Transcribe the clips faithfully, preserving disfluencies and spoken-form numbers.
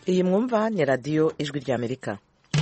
iyi mwumva ni radiyo ijwi ry'Amerika.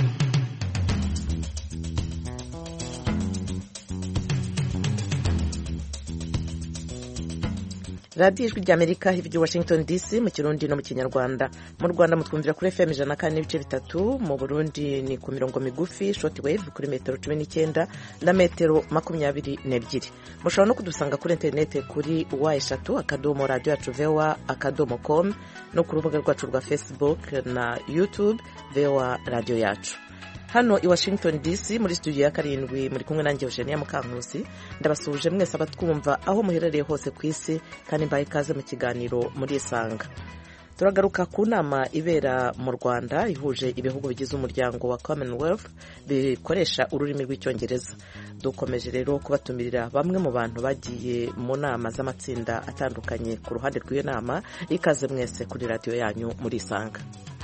radiyo ijwi ry'Amerika ivugira Washington D C mu Kirundi no mu Kinyarwanda. Mu Rwanda mutwumvira kuri F M ijana na kane n'ibice bitatu, mu Burundi ni ku mirongo migufi short wave kuri metero cumi n'icyenda na metero makumyabiri n'ebyiri. Mushobora no kudusanga kuri interinete kuri wa eshatu akadomo radio yacu voa akadomo com no ku rubuga rwacu rwa Facebook na YouTube voa radio yacu. Hano i Washington D C muri studio ya karindwi muri kumwe nanjye Eugenia Mukankusi. Ndabasuje mwese abatwumva aho muherereye hose ku isi kandi mbaye ikaze mu kiganiro muri Isanga. Turagaruka ku nama ibera mu Rwanda ihuje ibihugu bigize umuryango wa Commonwealth bikoresha ururimi rw'icyongereza. Dukomeje rero kubatumirira bamwe mu bantu bagiye mu nama z'amatsinda atandukanye ku ruhande rw'iyo nama. Ikaze mwese kuri radio yanyu muri Isanga.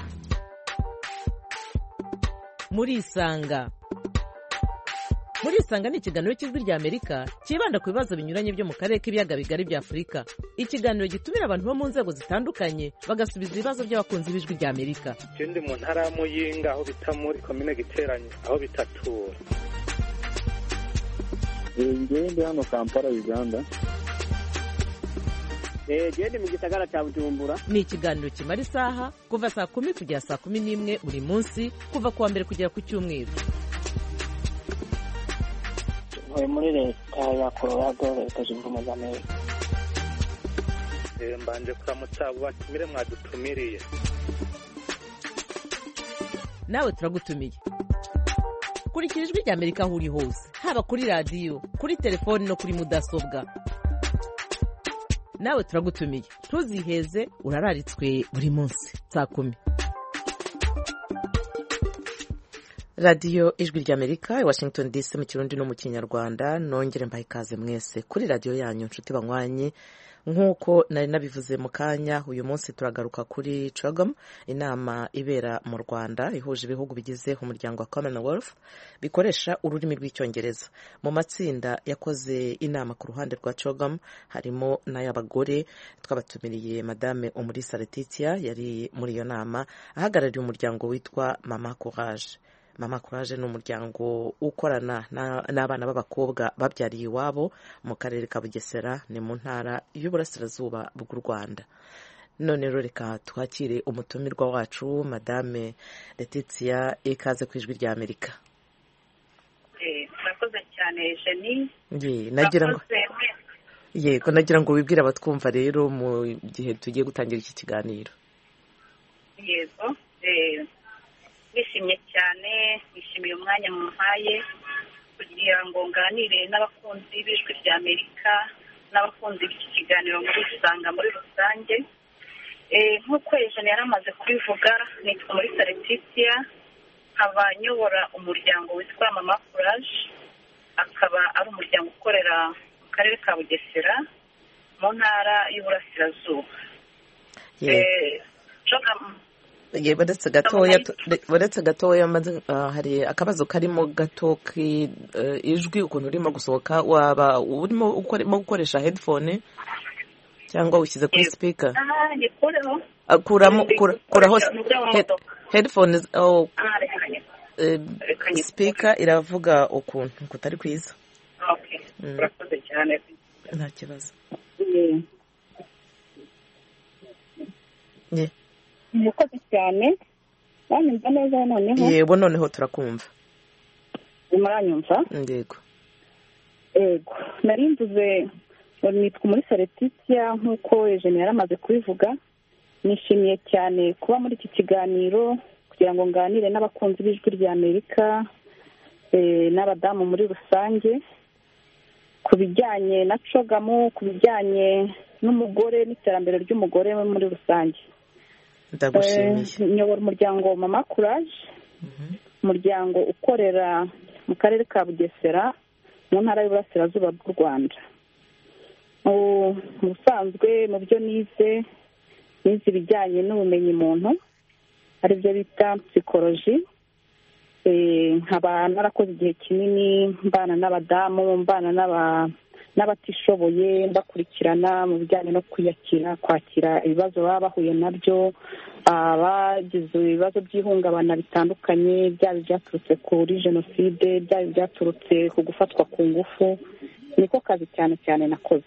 Muri Isanga. Muri Isanga ni ikiganiro cy'ijwi ry'Amerika kibanda ku bibazo binyuranye byo mu karere k'ibiyaga bigari bya Afurika. Ikiganiro gitumira abantu bo mu nzego zitandukanye bagasubiza ibibazo by'abakunzi b'ijwi ry'Amerika. Ikindi mu ntara ya Muyinga aho bita muri commune Giteranye aho bitatura. Ngende hano Kampala Uganda. Eh gende mu gisagara cya Bujumbura. Ni ikiganiro kimara isaha kuva saa kumi kugera saa kumi n'imwe buri munsi kuva kuwa mbere kugera ku cyumweru. Oye muri leta ya Colorado leta zunze ubumwe za Amerika. Eh mbanje kuramutsa batumire mwadutumiriye. Nawe turagutumiye. Kurikira ijwi ry'Amerika aho uri hose, haba kuri radio, kuri telefone no kuri mudasobwa. Nawe turagutumiye. Ntuziheze urararitswe buri munsi saa kumi. Radio ijwi ry'Amerika i Washington D C mu Kirundi no mu Kinyarwanda. Nongere mbaye ikaze mwese kuri radio yanyu nshuti banywanyi. Nkuko nari nabivuze mu kanya, uyu munsi turagaruka kuri CHOGM, inama ibera mu Rwanda ihuje ibihugu bigize umuryango wa Commonwealth bikoresha ururimi rw'icyongereza. Mu matsinda yakoze inama ku ruhande rwa CHOGM harimo n'ay'abagore. Twabatumiriye Madame Umulisa Letitia yari muri iyo nama ahagarariye umuryango witwa Mama Courage. Mama Courage ni umuryango ukorana n'abana b'abakobwa babyariye iwabo mu karere ka Bugesera ni mu ntara y'Uburasirazuba bw'u Rwanda. None rero reka twakire umutumirwa wacu Madame Letitia, ikaze ku ijwi ry'Amerika. Eh murakoze cyane Jenny. Ye nagira ngo Yego nagira ngo wibwire abatwumva rero mu gihe tugiye gutangira iki kiganiro. Yego eh nishimye cyane, nishimiye umwanya mumpaye kugira ngo nganire n'abakunzi b'ijwi ry'Amerika n'abakunzi b'iki kiganiro muri Isanga muri rusange. Eh nk'uko Eugene yaramaze kubivuga, nitwa Umulisa Letitia, nkaba nyobora umuryango witwa Mama Courage, akaba ari umuryango ukorera mu karere ka Bugesera mu ntara y'Uburasirazuba. Eh CHOGM Ye badetse gatoya badetse gatoya hari akabazo karimo gato ki ijwi ukuntu urimo gusohoka, waba urimo ukoremo gukoresha headphone cyangwa ushyize kuri speaker. Ah ni koreho kuramo kuraho headphones oh speaker iravuga ukuntu kutari kwiza. Okay urakoze cyane. Nta kibazo. Ye Mukoze cyane. Banyumva neza noneho? Yego noneho turakumva. Muranyumva? Yego. Yego. Nari mvuze nitwa Umulisa Letitia nkuko Eugene yaramaze kubivuga. Nishimiye cyane kuba muri iki kiganiro kugira ngo nganire n'abakunzi b'ijwi ry'Amerika eh n'abadamu muri rusange ku bijyanye na CHOGM, ku bijyanye n'umugore n'iterambere ry'umugore muri rusange. Ndagushimiye. Nyobora umuryango Mama Courage, umuryango ukorera mu karere ka Bugesera mu ntara y'Uburasirazuba bw'u Rwanda. Mu busanzwe mu byo nize nize ibijyanye n'ubumenyi muntu ari byo bita psychology. Eh nkaba narakoze igihe kinini mbana n'abadamu, mbana n'abatishoboye bakurikirana mu bijyanye no kwiyakira kwakira ibibazo baba bahuye nabyo, abagize ibibazo by'ihungabana bitandukanye, byaba ibyaturutse kuri jenoside, byaba ibyaturutse ku gufatwa ku ngufu. Niko kazi cyane cyane nakoze.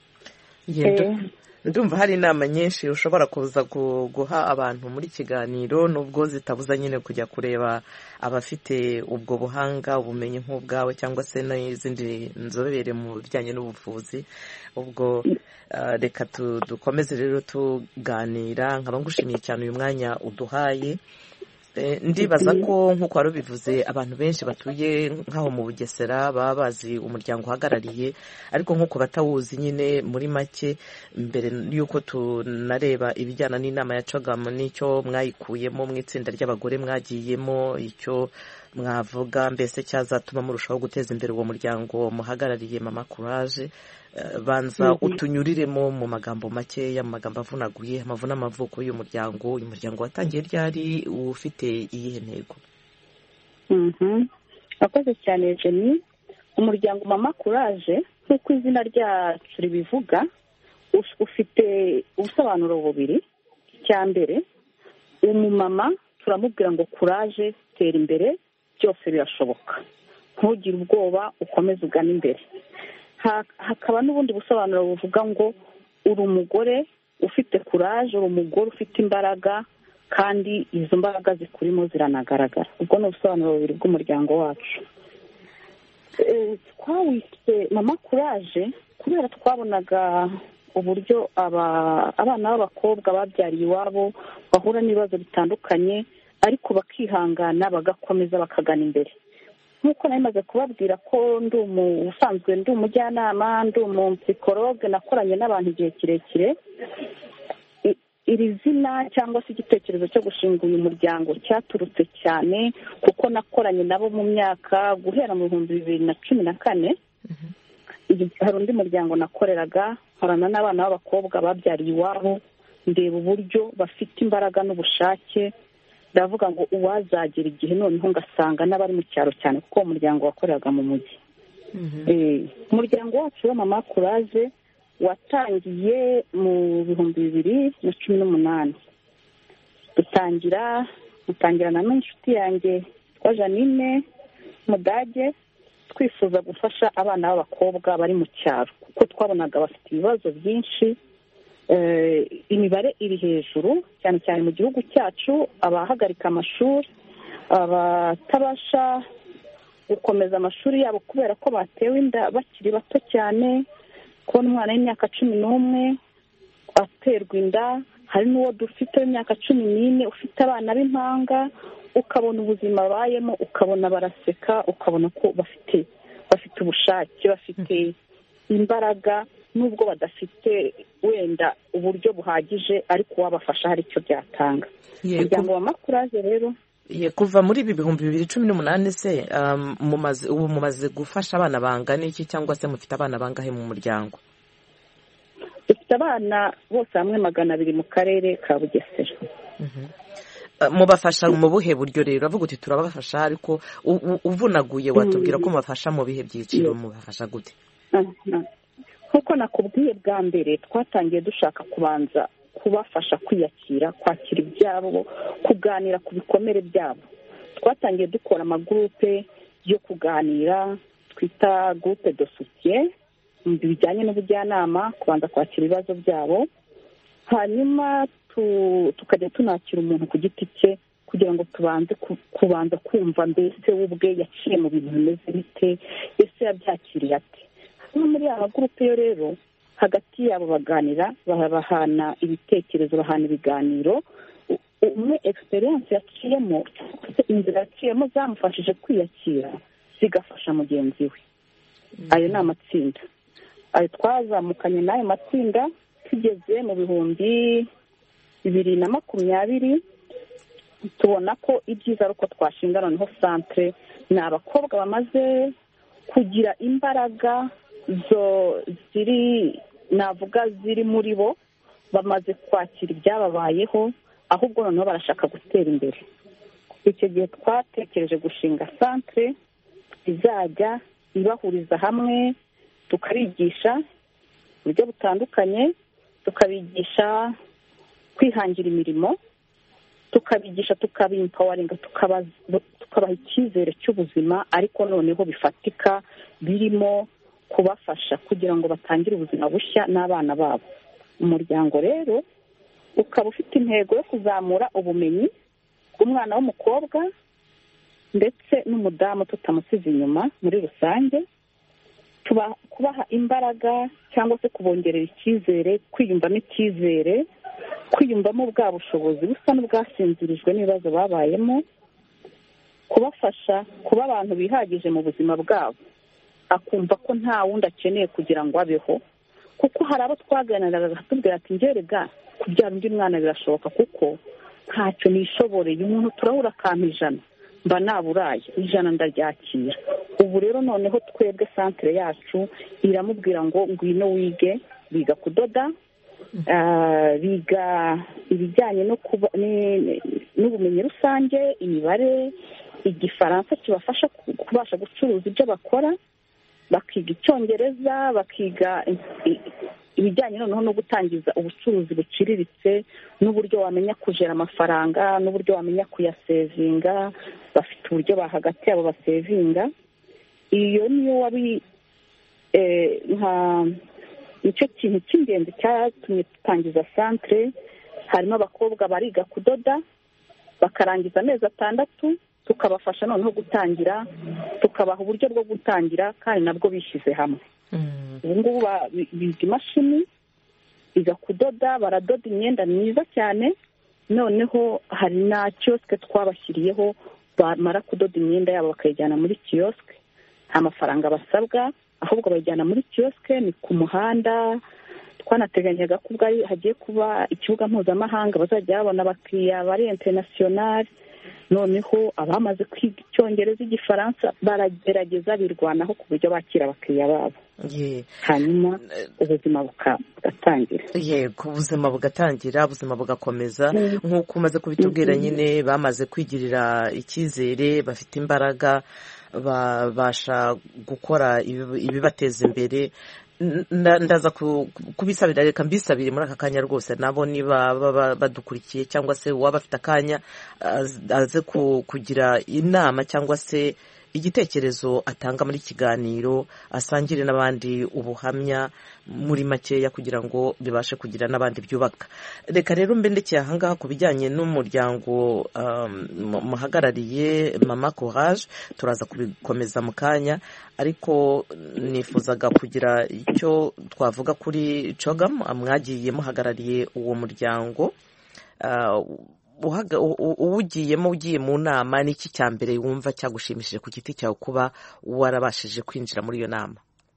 Ndumva hari inama nyinshi ushobora kuza guha abantu muri kiganiro, nubwo zitabuza nyine kujya kureba abafite ubwo buhanga, ubumenyi nk'ubwawe cyangwa se n'izindi nzobere mu bijyanye n'ubuvuzi. Ubwo reka dukomeze rero tuganira. Nkaba ngushimiye cyane uyu mwanya uduhaye. Ndibaza ko nk'uko wari ubivuze, abantu benshi batuye nk'aho mu Bugesera baba bazi umuryango uhagarariye, ariko nk'uko batawuzi nyine muri make, mbere y'uko tunareba ibijyana n'inama ya CHOGM n'icyo mwayikuyemo mu itsinda ry'abagore mwagiyemo, icyo mwavuga mbese cyazatuma murushaho guteza imbere uwo muryango muhagarariye Mama Courage, banza utunyuriremo mu magambo makeya, mu magambo avunaguye, amavu n'amavuko y'uyu muryango. Uyu muryango watangiye ryari, ufite iyihe ntego? Akoze cyane Jenny. Umuryango Mama Courage nk'uko izina ryacu ribivuga, ufite ubusobanuro bubiri. Icya mbere, umumama turamubwira ngo courage, tera imbere, byose birashoboka, ntugire ubwoba, ukomeze ugana imbere. Hakaba n'ubundi busobanuro buvuga ngo uri umugore ufite courage, uri umugore ufite imbaraga, kandi izo mbaraga zikurimo ziranagaragara. Ubwo ni ubusobanuro bubiri bw'umuryango wacu. Twawise Mama Courage kubera twabonaga uburyo abana b'abakobwa babyariye iwabo bahura n'ibibazo bitandukanye, ariko bakihangana bagakomeza bakagana imbere. Nk'uko nari maze kubabwira ko ndi ubusanzwe ndi umujyanama, ndi umupsikologe, nakoranye n'abantu igihe kirekire. Iri zina cyangwa se igitekerezo cyo gushinga uyu muryango cyaturutse cyane kuko nakoranye nabo mu myaka guhera mu bihumbi bibiri na cumi na kane. Hari undi muryango nakoreraga, nkorana n'abana b'abakobwa babyariye iwabo, ndeba uburyo bafite imbaraga n'ubushake. Ndavuga ngo uwazagera igihe noneho ngasanga n'abari mu cyaro cyane, kuko uwo muryango wakoreraga mu mujyi. Umuryango wacu wa Mama Courage watangiye mu bihumbi bibiri na cumi n'umunani. dutangira dutangirana n'inshuti yanjye twa Janine Mudage, twifuza gufasha abana b'abakobwa bari mu cyaro kuko twabonaga bafite ibibazo byinshi. Imibare iri hejuru cyane cyane mu gihugu cyacu, abahagarika amashuri, abatabasha gukomeza amashuri yabo kubera ko batewe inda bakiri bato cyane. Kubona umwana w'imyaka cumi n'umwe aterwa inda, hari n'uwo dufite w'imyaka cumi n'ine ufite abana b'impanga, ukabona ubuzima bayemo, ukabona baraseka, ukabona ko bafite bafite ubushake, bafite imbaraga, nubwo badafite wenda uburyo buhagije, ariko wabafasha hari icyo byatanga. Umuryango wa Mama Courage rero kuva muri ibi bihumbi bibiri cumi n'umunani se ubu mumaze gufasha abana bangana iki, cyangwa se mufite abana bangahe mu muryango? Dufite abana bose hamwe magana abiri mu karere ka Bugesera. Mubafasha mu buhe buryo rero? Avuga uti turabafasha, ariko uvunaguye watubwira ko mubafasha mu bihe byiciro, mubafasha gute? Nk'uko nakubwiye bwa mbere, twatangiye dushaka kubanza kubafasha kwiyakira, kwakira ibyabo, kuganira ku bikomere byabo. Twatangiye dukora amagurupe yo kuganira twita groupe de soutien mu bijyanye n'ubujyanama, kubanza kwakira ibibazo byabo, hanyuma tukajya tunakira umuntu ku giti cye kugira ngo tubanze kubanza kumva mbese we ubwe yaciye mu bintu bimeze bite, ese yabyakiriye ate. Hano muri aya magurupe yo rero, hagati yabo baganira, bahana ibitekerezo, bahana ibiganiro. Umwe experience yaciyemo, inzira yaciyemo zamufashije kwiyakira, zigafasha mugenzi we. Ayo ni amatsinda. Ayo twazamukanye n'ayo matsinda tugeze mu bihumbi bibiri na makumyabiri, tubona ko ibyiza ari uko twashinga noneho centre. Ni abakobwa bamaze kugira imbaraga zo ziri navuga ziri muri bo, bamaze kwakira ibyababayeho, ahubwo noneho barashaka gutera imbere. Icyo gihe twatekereje gushinga centre izajya ibahuriza hamwe, tukabigisha uburyo butandukanye, tukabigisha kwihangira imirimo, tukabigisha tukabimpawaringa, tukabaha icyizere cy'ubuzima ariko noneho bifatika, birimo kubafasha kugira ngo batangire ubuzima bushya n'abana babo. Umuryango rero ukaba ufite intego yo kuzamura ubumenyi bw'umwana w'umukobwa ndetse n'umudamu tutamusize inyuma muri rusange, kubaha imbaraga cyangwa se kubongerera icyizere, kwiyumvamo icyizere, kwiyumvamo bwa bushobozi busa n'ubwasinzirijwe n'ibibazo babayemo, kubafasha kuba abantu bihagije mu buzima bwabo, akumva ko nta wundi akeneye kugira ngo abeho, kuko hari abo twaganiraga bakatubwira ati ngerega kubyara undi mwana birashoboka kuko ntacyo nishoboreye, umuntu turabura akampa ijana mba naburaye, ijana ndaryakira. Ubu rero noneho twebwe santere yacu iramubwira ngo ngwino wige, biga kudoda, biga ibijyanye n'ubumenyi rusange, imibare, igifaransa kibafasha kubasha gucuruza ibyo bakora, bakiga icyongereza, bakiga ibijyanye noneho no gutangiza ubucuruzi buciriritse, n'uburyo wamenya kujera amafaranga, n'uburyo wamenya kuyasevinga, bafite uburyo bahagati yabo basevinga. Iyo niyo wabi nka nicyo kintu cy'ingenzi cyatumye dutangiza santere. Harimo abakobwa bariga kudoda bakarangiza amezi atandatu, tukabafasha noneho gutangira, tukabaha uburyo bwo gutangira kandi nabwo bishyize hamwe. Ubu ngubu biga imashini, biga kudoda, baradoda imyenda myiza cyane, noneho hari na kiyosike twabashyiriyeho, bamara kudoda imyenda yabo bakayijyana muri kiyosike, nta mafaranga basabwa, ahubwo bayijyana muri kiyosike, ni ku muhanda. Twanateganyaga ko ubwo hagiye kuba ikibuga mpuzamahanga bazajya babona abakiriya bari interinasiyonari, noneho abamaze kwiga icyongereza, igifaransa, baragerageza birwanaho ku buryo bakira abakiriya babo, hanyuma ubuzima bugatangira. Yego, ubuzima bugatangira, ubuzima bugakomeza nk'uko umaze kubitubwira. Nyine bamaze kwigirira icyizere, bafite imbaraga, babasha gukora ibibateza imbere. Ndaza kubisabira, reka mbisabire muri aka kanya rwose, nabo niba badukurikiye cyangwa se uwaba afite akanya aze kugira inama cyangwa se igitekerezo atanga muri kiganiro, asangire n'abandi ubuhamya muri makeya kugira ngo bibashe kugira n'abandi byubaka. Reka rero mbe ndekeye ahangaha ku bijyanye n'umuryango muhagarariye Mama Courage, turaza kubikomeza mu kanya, ariko nifuzaga kugira icyo twavuga kuri CHOGM. Mwagiye muhagarariye uwo muryango, uwugiyemo ugiye mu nama, n'iki cya mbere wumva cyagushimishije ku giti cyawe kuba warabashije kwinjira muri iyo nama?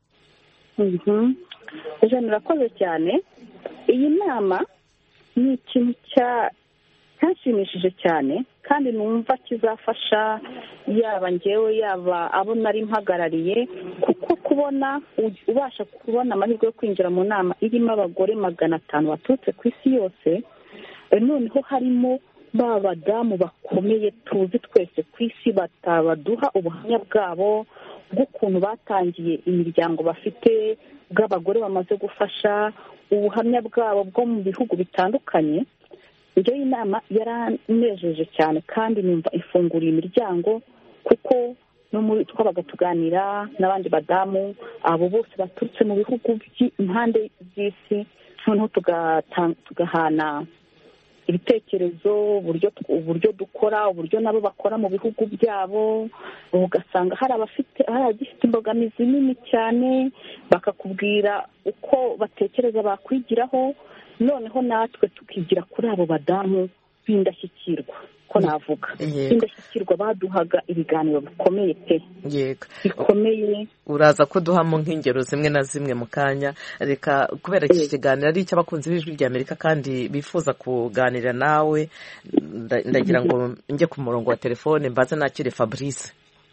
ejo murakoze cyane. Iyi nama ni ikintu cyashimishije cyane kandi numva kizafasha yaba ngewe yaba abo nari mpagarariye, kuko kubona ubasha kubona amahirwe yo kwinjira mu nama irimo abagore magana atanu baturutse ku isi yose, noneho harimo ba badamu bakomeye tuzi twese ku isi, batabaduha ubuhamya bwabo bw'ukuntu batangiye imiryango bafite, bw'abagore bamaze gufasha, ubuhamya bwabo bwo mu bihugu bitandukanye. Iyo inama yaranejeje cyane kandi numva ifunguriye imiryango, kuko no muri twabaga tuganira n'abandi badamu abo bose baturutse mu bihugu by'impande z'isi, noneho tugahana ibitekerezo, uburyo uburyo dukora, uburyo nabo bakora mu bihugu byabo. Ugasanga hari abafite hari abagifite imbogamizi nini cyane, bakakubwira uko batekereza bakwigiraho, noneho natwe tukigira kuri abo badamu b'indashyikirwa, ko navuga indashyikirwa baduhaga ibiganiro bikomeye pe, bikomeye. Uraza ko duhamo nk'ingero zimwe na zimwe mu kanya. Reka kubera iki kiganiro ari icy'abakunzi b'ijwi ry'Amerika kandi bifuza kuganira nawe, ndagira ngo njye ku murongo wa telefone mbaze nakire Fabrice.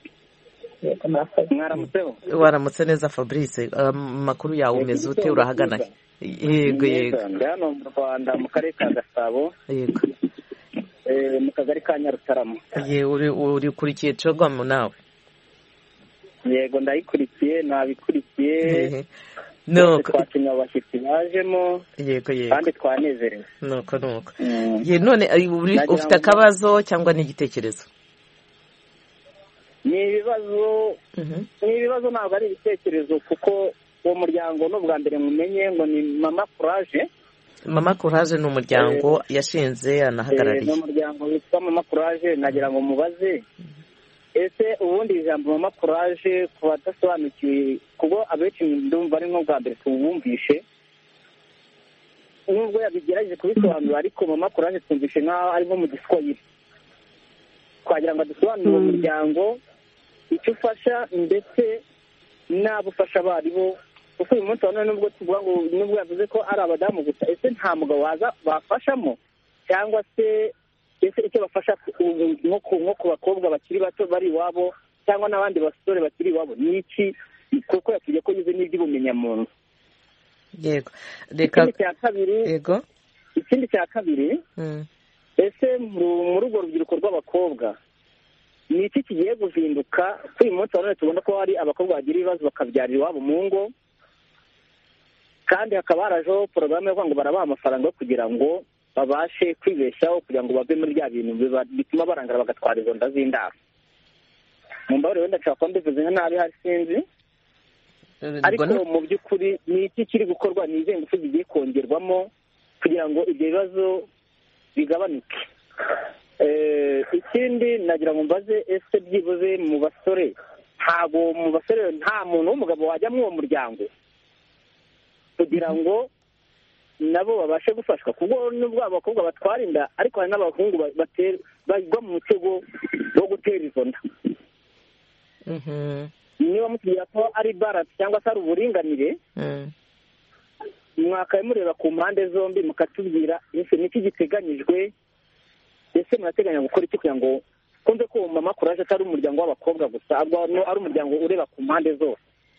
Waramutse neza Fabrice, amakuru yawe umeze ute, urahagana? Yego yego, hano mu Rwanda mu karere ka Gasabo, yego, mu kagari ka Nyarutarama. Ye uri uri kurikiye CHOGM nawe? yego ndayikurikiye nabikurikiye nuko twashimye abashyitsi bajemo yego yego kandi twanezerewe nuko nuko ye none ufite akabazo cyangwa n'igitekerezo? ni ibibazo ni ibibazo ntabwo ari ibitekerezo kuko uwo muryango ni ubwa mbere mumenye ngo ni mama courage. Mama courage ni umuryango yashinze anahagarariye. Ni umuryango witwa mama courage. Nagira ngo mubaze ese ubundi ijambo mama courage ku badasobanukiwe kuko abenshi ndumva ari nko bwa mbere tubumvishe nubwo yabigerageje kubisobanura ariko mama courage twumvishe nk'aho ari nko mu giswahili. Twagira ngo adusobanurire uwo muryango icyo ufasha ndetse n'abo ufasha abaribo kuko uyu munsi wa none nubwo tuvuga ngo nubwo yavuze ko ari abadamu gusa ese nta mugabo waza bafashamo cyangwa se ese icyo bafasha nko ku bakobwa bakiri bato bari iwabo cyangwa n'abandi basore bakiri iwabo ni iki kuko yatubwiye ko yize n'iby'ubumenyamuntu. Yego reka ikindi cya kabiri yego ikindi cya kabiri ese muri urwo rubyiruko rw'abakobwa ni iki kigiye guhinduka kuri uyu munsi wa none tubona ko hari abakobwa bagira ibibazo bakabyarira iwabo mu ngo kandi hakaba harajeho porogaramu yo kuvuga ngo barabaha amafaranga yo kugira ngo babashe kwibeshaho kugira ngo bave muri bya bintu bituma barangara bagatwara izo nda z'indaro. mu mbabare wenda nshaka kuba mbivuze nka nabi hari sinzi ariko mu by'ukuri ni iki kiri gukorwa ni izihe ngufu zigiye kongerwamo kugira ngo ibyo bibazo bigabanuke. Ikindi nagira ngo mbaze ese byibuze mu basore ntabwo mu basore nta muntu w'umugabo wajya muri uwo muryango kugira ngo nabo babashe gufashwa kuko nubwo abakobwa batwara inda ariko hari n'abahungu bagwa mu mutego wo gutera izo nda. niba mutubwira ko ari baranse cyangwa se ari uburinganire mwakaye mureba ku mpande zombi mukatubwira ese niki giteganyijwe ese murateganya gukora iki kugira ngo kumve ko mama courage atari umuryango w'abakobwa gusa ari umuryango ureba ku mpande zose.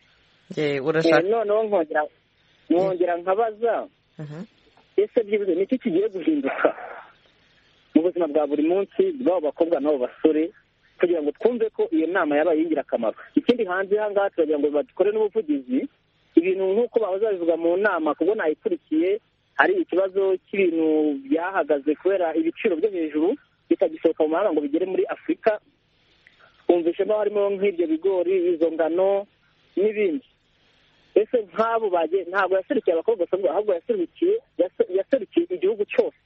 noneho nkongera nkongera nkabaza ese byibuze niki kigiye guhinduka mu buzima bwa buri munsi bw'abo bakobwa n'abo basore kugira ngo twumve ko iyo nama yabaye y'ingirakamaro. Ikindi hanze aha ngaha turagira ngo badukore n'ubuvugizi ibintu nk'uko bahoze babivuga mu nama kuko nayikurikiye hari ikibazo cy'ibintu byahagaze kubera ibiciro byo hejuru bitagisohoka mu mahanga ngo bigere muri Afurika. Twumvishemo harimo nk'ibyo bigori izo ngano n'ibindi. Ese nk'abo bagiye ntabwo yaserukiye abakobwa gusa ahubwo yaserukiye yaserukiye igihugu cyose.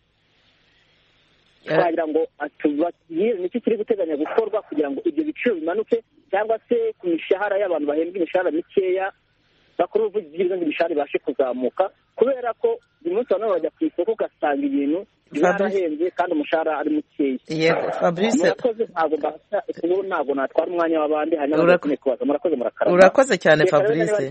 twagira ngo atubabwire niki kiri guteganya gukorwa kugira ngo ibyo biciro bimanuke cyangwa se ku mishahara y'abantu bahembwa imishahara mikeya bakora ubuvugizi bw'ibyo imishahara ibashe kuzamuka kubera ko uyu munsi wa none bajya ku isoko ugasanga ibintu byarahenze kandi umushahara ari mukeya. Yego Fabrice murakoze ntabwo mbasha ubu ntabwo natwara umwanya w'abandi hari n'abandi kubaza murakoze murakarama. Urakoze cyane Fabrice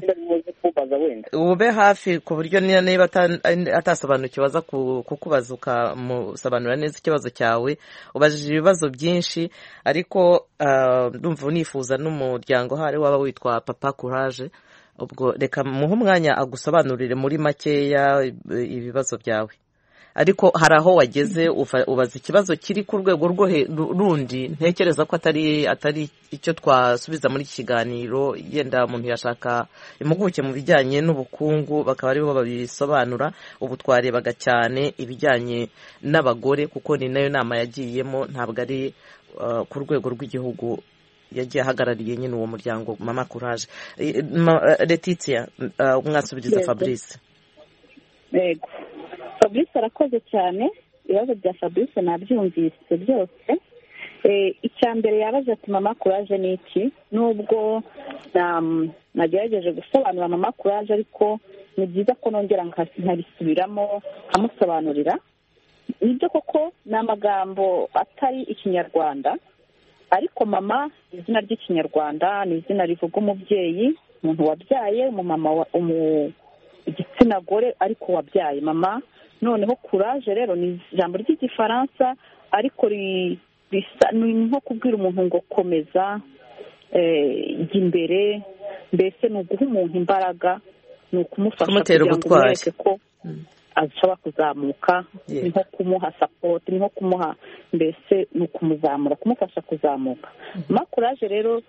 ube hafi ku buryo niba atasobanukiwe aza kukubaza ukamusobanurira neza ikibazo cyawe. Ubajije ibibazo byinshi ariko ndumva unifuza n'umuryango hari waba witwa Papa Courage ubwo reka muhe umwanya agusobanurire muri makeya ibibazo byawe ariko hari aho wageze ubaza ikibazo kiri ku rwego rwo rundi ntekereza ko atari atari icyo twasubiza muri iki kiganiro yenda umuntu yashaka impuguke mu bijyanye n'ubukungu bakaba aribo babisobanura. Ubu twarebaga cyane ibijyanye n'abagore kuko ni nayo nama yagiyemo ntabwo ari ku rwego rw'igihugu yagiye ahagarariye nyine uwo muryango Mama Courage. Letitia mwasubiriza Fabrice. Yego Fabrice arakoze cyane ibibazo bya Fabrice nabyumvise byose. Icya mbere yabaje ati Mama Courage ni iki nubwo nagerageje gusobanura Mama Courage ariko ni byiza ko nongera nkabisubiramo nkamusobanurira. Nibyo koko ni amagambo atari ikinyarwanda ariko mama izina ry'ikinyarwanda ni izina rivuga umubyeyi umuntu wabyaye umumama igitsina gore ariko wabyaye mama. Noneho courage rero ni ijambo ry'igifaransa ariko ni nko kubwira umuntu ngo komeza jya imbere mbese ni uguha umuntu imbaraga ni ukumufasha kugira ngo umwereke ko ashobora kuzamuka ni nko kumuha sapoti ni nko kumuha mbese ni ukumuzamura kumufasha kuzamuka. Mama Courage rero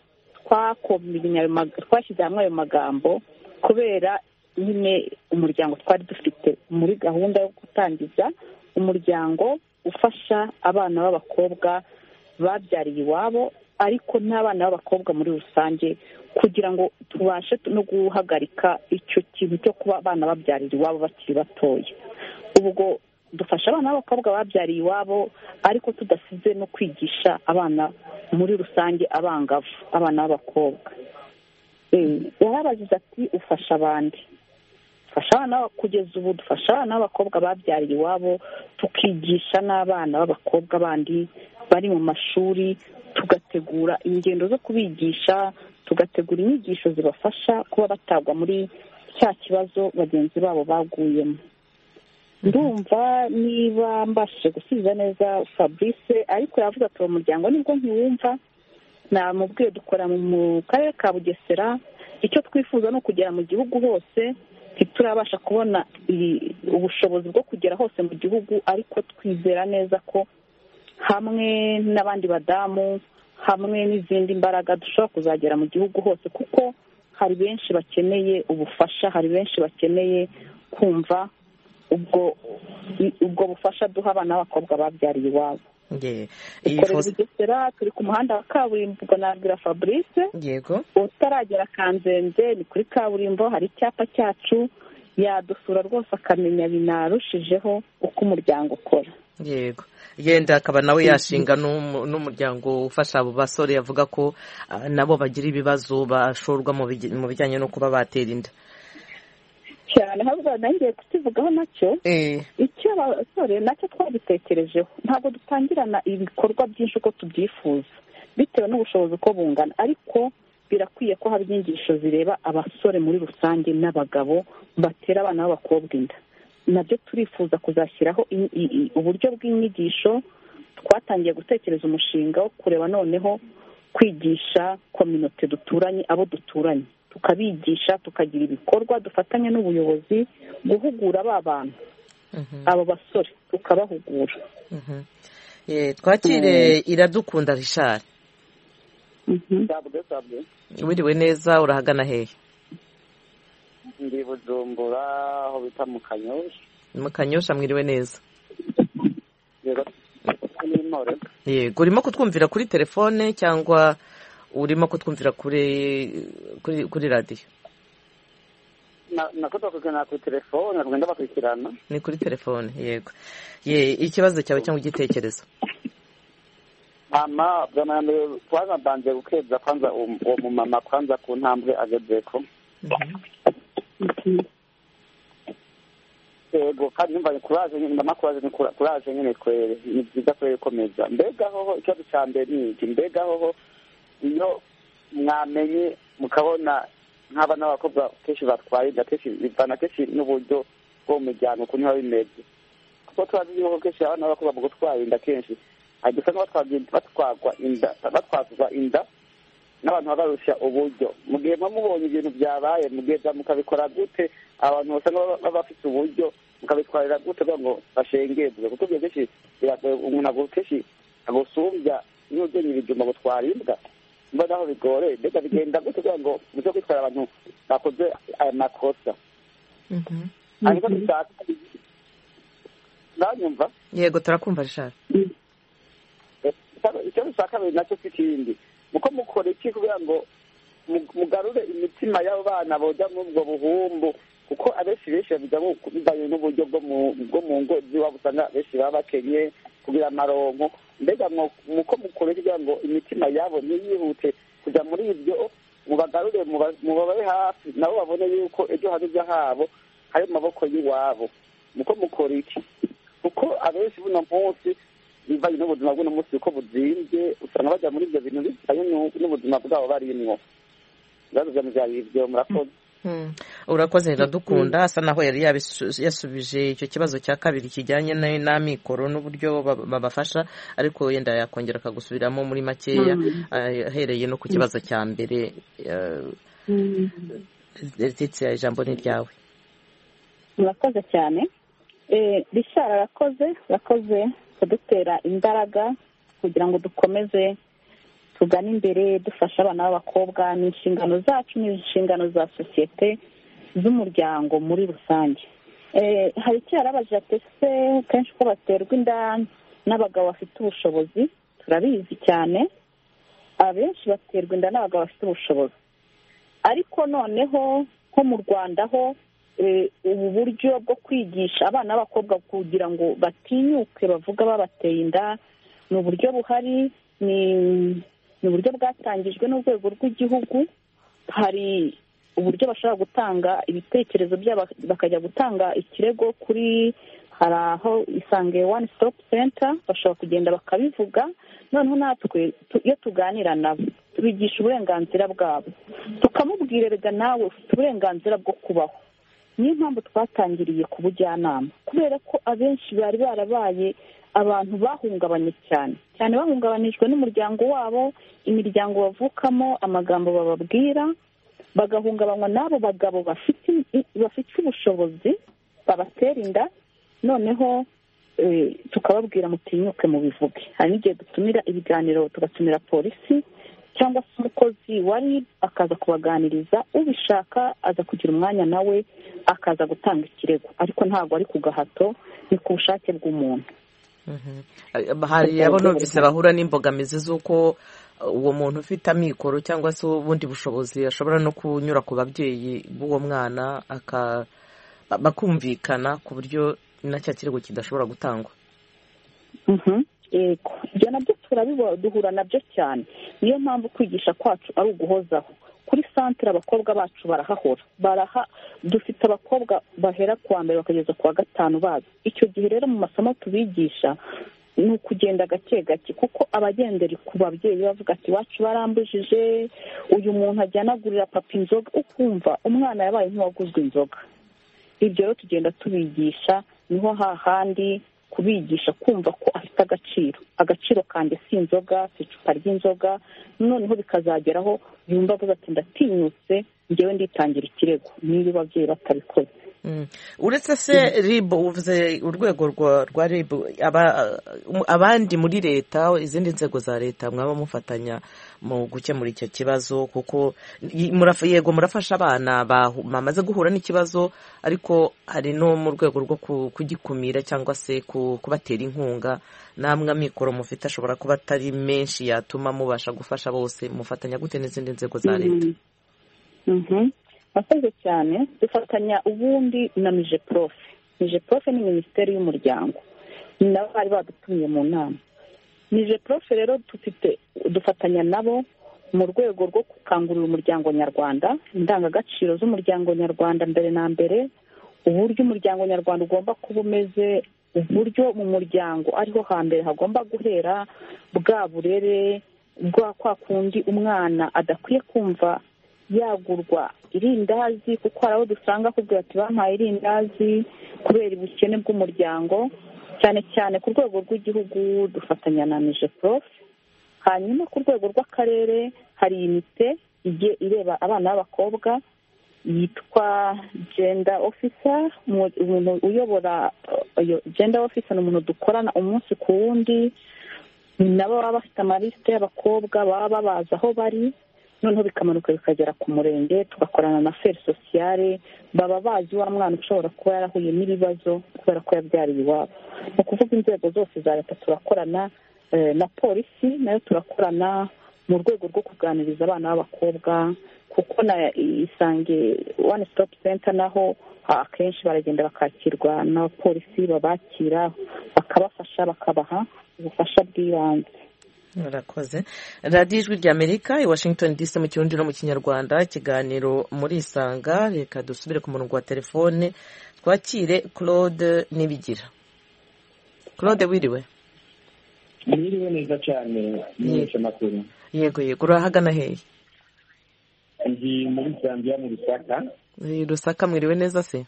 twashyize hamwe ayo magambo kubera nyine umuryango twari dufite muri gahunda yo gutangiza umuryango ufasha abana b'abakobwa babyariye iwabo ariko n'abana b'abakobwa muri rusange kugira ngo tubashe no guhagarika icyo kintu cyo kuba abana babyarira iwabo bakiri batoya. Ubwo dufasha abana b'abakobwa babyariye iwabo ariko tudasize no kwigisha abana muri rusange abangavu, abana b'abakobwa. Yarabagize ati ufasha abandi, ufasha abana kugeza ubu dufasha abana b'abakobwa babyariye iwabo, tukigisha n'abana b'abakobwa bandi bari mu mashuri, tugategura ingendo zo kubigisha, tugategura inyigisho zibafasha kuba batagwa muri cya kibazo bagenzi babo baguyemo. Ndumva niba mbashije gusubiza neza Fabrice, ariko yavuze ati uwo muryango nibwo ntiwumva, namubwiye dukora mu karere ka Bugesera, icyo twifuza no kugera mu gihugu hose, ntiturabasha kubona ubushobozi bwo kugera hose mu gihugu, ariko twizera neza ko hamwe n'abandi badamu, hamwe n'izindi mbaraga dushobora kuzagera mu gihugu hose, kuko hari benshi bakeneye ubufasha, hari benshi bakeneye kumva ubwo ubwo bufasha duha abana b'abakobwa babyariye iwabo. Dukorera Bugesera, turi ku muhanda wa kaburimbo, ubwo nabwira Fabrice, yego utaragera Kanzenze ni kuri kaburimbo, hari icyapa cyacu, yadusura rwose akamenya binarushijeho uko umuryango ukora. Yego, yenda akaba nawe yashinga n'umuryango ufasha abo basore, yavuga ko nabo bagira ibibazo bashorwa mu bijyanye no kuba batera inda cyane. Ahubwo nangiye kukivugaho nacyo, icyo abasore nacyo twagitekerejeho. Ntabwo dutangirana ibikorwa byinshi uko tubyifuza bitewe n'ubushobozi uko bungana, ariko birakwiye ko haba inyigisho zireba abasore muri rusange n'abagabo batera abana b'abakobwa inda. Nabyo turifuza kuzashyiraho uburyo bw'inyigisho. Twatangiye gutekereza umushinga wo kureba noneho kwigisha kominote duturanye, abo duturanye, tukabigisha, tukagira ibikorwa dufatanya n'ubuyobozi guhugura ba bantu, abo basore tukabahugura. Twakire Iradukunda Richard. Wiriwe neza, urahagana hehe? Ndi Bujumbura, aho bita mu Kanyosha. Mu Kanyosha, mwiriwe neza. Yego, yego. Urimo kutwumvira kuri telefone cyangwa urimo kutwumvira kuri kuri kuri radio? Na nakoto kugana kuri telefone, ngenda bakurikirana. Ni kuri telefone, yego. Ye, ikibazo cyawe cyangwa igitekerezo? Mama, bwana mbere kwanza banje gukeza kwanza uwo mu mama kwanza ku ntambwe agezeko. Yego, kandi numva kuraje nyine mama kuraje ni kuraje nyine kwere, ni byiza kwere komeza. Mbega hoho ikibazo cya mbere ni iki? Mbega hoho iyo mwamenye mukabona nk'abana b'abakobwa kenshi batwaye inda, kenshi bivana kenshi n'uburyo bwo mu miryango ukuntu biba bimeze. Kuko turazi yuko kenshi abana b'abakobwa mu gutwara inda kenshi agisa batwagwa inda batwazwa inda n'abantu babarusha uburyo. Mu gihe mubonye ibintu byabaye, mu gihe mukabikora gute abantu basanga baba bafite uburyo, mukabitwarira gute kugira ngo bashengezwe? Kuko ibyo kenshi umuntu ago kenshi agosumbya niyo ugenya ibijumba gutwara imbwa, mbona aho bigore. Mbega bigenda gute kugira ngo muze kwitwara abantu bakoze aya makosa? Ariko dushaka nanyumva. Yego, turakumva Richard. Icyo dushaka biri nacyo kikindi, muko mukora iki kugira ngo mugarure imitima y'abo bana boja muri ubwo buhumbu? Kuko abenshi benshi babijyamo bivanye n'uburyo bwo mu ngo z'iwabo, usanga benshi baba bakenye kugira amaronko. Mbega muko mukora iki kugira ngo imitima yabo ntiyihute kujya muri ibyo, mubagarure mubabe hafi, nabo babone yuko ejo hazaza habo hari mu maboko y'iwabo? Muko mukora iki? Kuko abenshi buno munsi bivanye n'ubuzima bw'uno munsi uko buzinze, usanga bajya muri ibyo bintu bijyanye n'ubuzima bwabo barimwo. Ibibazo bya mujyanye ibyo murakoze. Urakoze Iradukunda, asa naho yari yasubije icyo kibazo cya kabiri kijyanye n'amikoro n'uburyo babafasha, ariko yenda yakongera akagusubiramo muri makeya ahereye no ku kibazo cya mbere. Letizia, ijambo ni ryawe. Murakoze cyane. Richard arakoze, arakoze kudutera imbaraga kugira ngo dukomeze tugana imbere dufasha abana b'abakobwa. ni inshingano zacu, ni inshingano za sosiyete z'umuryango muri rusange. hari icyo yarabaje ati ese kenshi ko baterwa inda n'abagabo bafite ubushobozi. turabizi cyane, abenshi baterwa inda n'abagabo bafite ubushobozi, ariko noneho nko mu Rwanda ho ubu buryo bwo kwigisha abana b'abakobwa kugira ngo batinyuke bavuga babateye inda ni uburyo buhari, ni uburyo bwatangijwe n'urwego rw'igihugu. hari uburyo bashobora gutanga ibitekerezo byabo bakajya gutanga ikirego kuri, hari aho Isange one stop center bashobora kugenda bakabivuga. noneho natwe iyo tuganira nabo tubigisha uburenganzira bwabo, tukamubwira rega nawe ufite uburenganzira bwo kubaho. niyo mpamvu twatangiriye ku bujyanama, kubera ko abenshi bari barabaye abantu bahungabanye cyane cyane bahungabanijwe n'umuryango wabo, imiryango bavukamo, amagambo bababwira, bagahungabanywa n'abo bagabo bafite bafite ubushobozi babatera inda. noneho tukababwira mutinyuke mu bivuge. hari n'igihe dutumira ibiganiro, tugatumira polisi cyangwa se umukozi wari akaza kubaganiriza. ubishaka aza kugira umwanya nawe akaza gutanga ikirego, ariko ntabwo ari ku gahato, ni ku bushake bw'umuntu. hari abo numvise bahura n'imbogamizi z'uko uwo muntu ufite amikoro cyangwa se ubundi bushobozi ashobora no kunyura ku babyeyi b'uwo mwana bakumvikana ku buryo na cya kirego kidashobora gutangwa. yego, ibyo nabyo turabibona, duhura nabyo cyane. niyo mpamvu kwigisha kwacu ari uguhozaho. kuri santere abakobwa bacu barahahora, baraha dufite abakobwa bahera kuwa mbere bakageza kuwa gatanu bazi. icyo gihe rero mu masomo tubigisha ni ukugenda gake gake, kuko abagendera ku babyeyi bavuga ati iwacu barambujije, uyu muntu ajyana agurira papa inzoga, ukumva umwana yabaye nk'uwaguzwe inzoga. ibyo rero tugenda tubigisha, niho hahandi kubigisha kumva ko afite agaciro. agaciro kanjye si inzoga, si icupa ry'inzoga. noneho bikazageraho yumva avuga ati ndatinyutse, ngewe nditangira ikirego niba ababyeyi batabikoze. uretse se ribu, uvuze urwego rwa ribu, abandi muri leta, izindi nzego za leta mwaba mufatanya mu gukemura icyo kibazo? kuko yego murafasha abana bamaze guhura n'ikibazo, ariko hari no mu rwego rwo kugikumira cyangwa se kubatera inkunga. namwe amikoro mufite ashobora kuba atari menshi yatuma mubasha gufasha bose. mufatanya gute n'izindi nzego za leta? murakoze cyane. dufatanya ubundi na mije profe. mije profe ni minisiteri y'umuryango, nabo bari badutumiye mu nama. mije profe rero dufite dufatanya nabo mu rwego rwo gukangurira umuryango nyarwanda, indangagaciro z'umuryango nyarwanda mbere na mbere, uburyo umuryango nyarwanda ugomba kuba umeze, uburyo mu muryango ariho hambere hagomba guhera bwa burere bwa kwa kundi umwana adakwiye kumva yagurwa irindazi, kuko hari abo dusanga kubwira ati bampaye irindazi kubera ubukene bw'umuryango. cyane cyane ku rwego rw'igihugu dufatanya na mije profe. hanyuma ku rwego rw'akarere hari imite igiye ireba abana b'abakobwa yitwa gender officer. umuntu uyobora gender officer ni umuntu dukorana umunsi ku wundi. nabo baba bafite amalisite y'abakobwa baba babaza aho bari, noneho bikamanuka bikagera ku murenge, tugakorana na feri sosiyale. baba bazi wa mwana ushobora kuba yarahuye n'ibibazo kubera ko yabyariye iwabo. ni ukuvuga inzego zose za leta turakorana, na polisi nayo turakorana mu rwego rwo kuganiriza abana b'abakobwa, kuko na Isange one stop center naho akenshi baragenda bakakirwa n'abapolisi babakira, bakabafasha, bakabaha ubufasha bw'ibanze. murakoze. radiyo ijwi ry'amerika i washington dc mu kirundi no mu kinyarwanda, ikiganiro muri Isanga. reka dusubire ku murongo wa telefone twakire Claude Nibigira. Claude, wiriwe? wiriwe neza cyane. mwese makuru. yego yego, urahagana hehe? ndi muri Zambia mu Rusaka. Rusaka, mwiriwe neza se?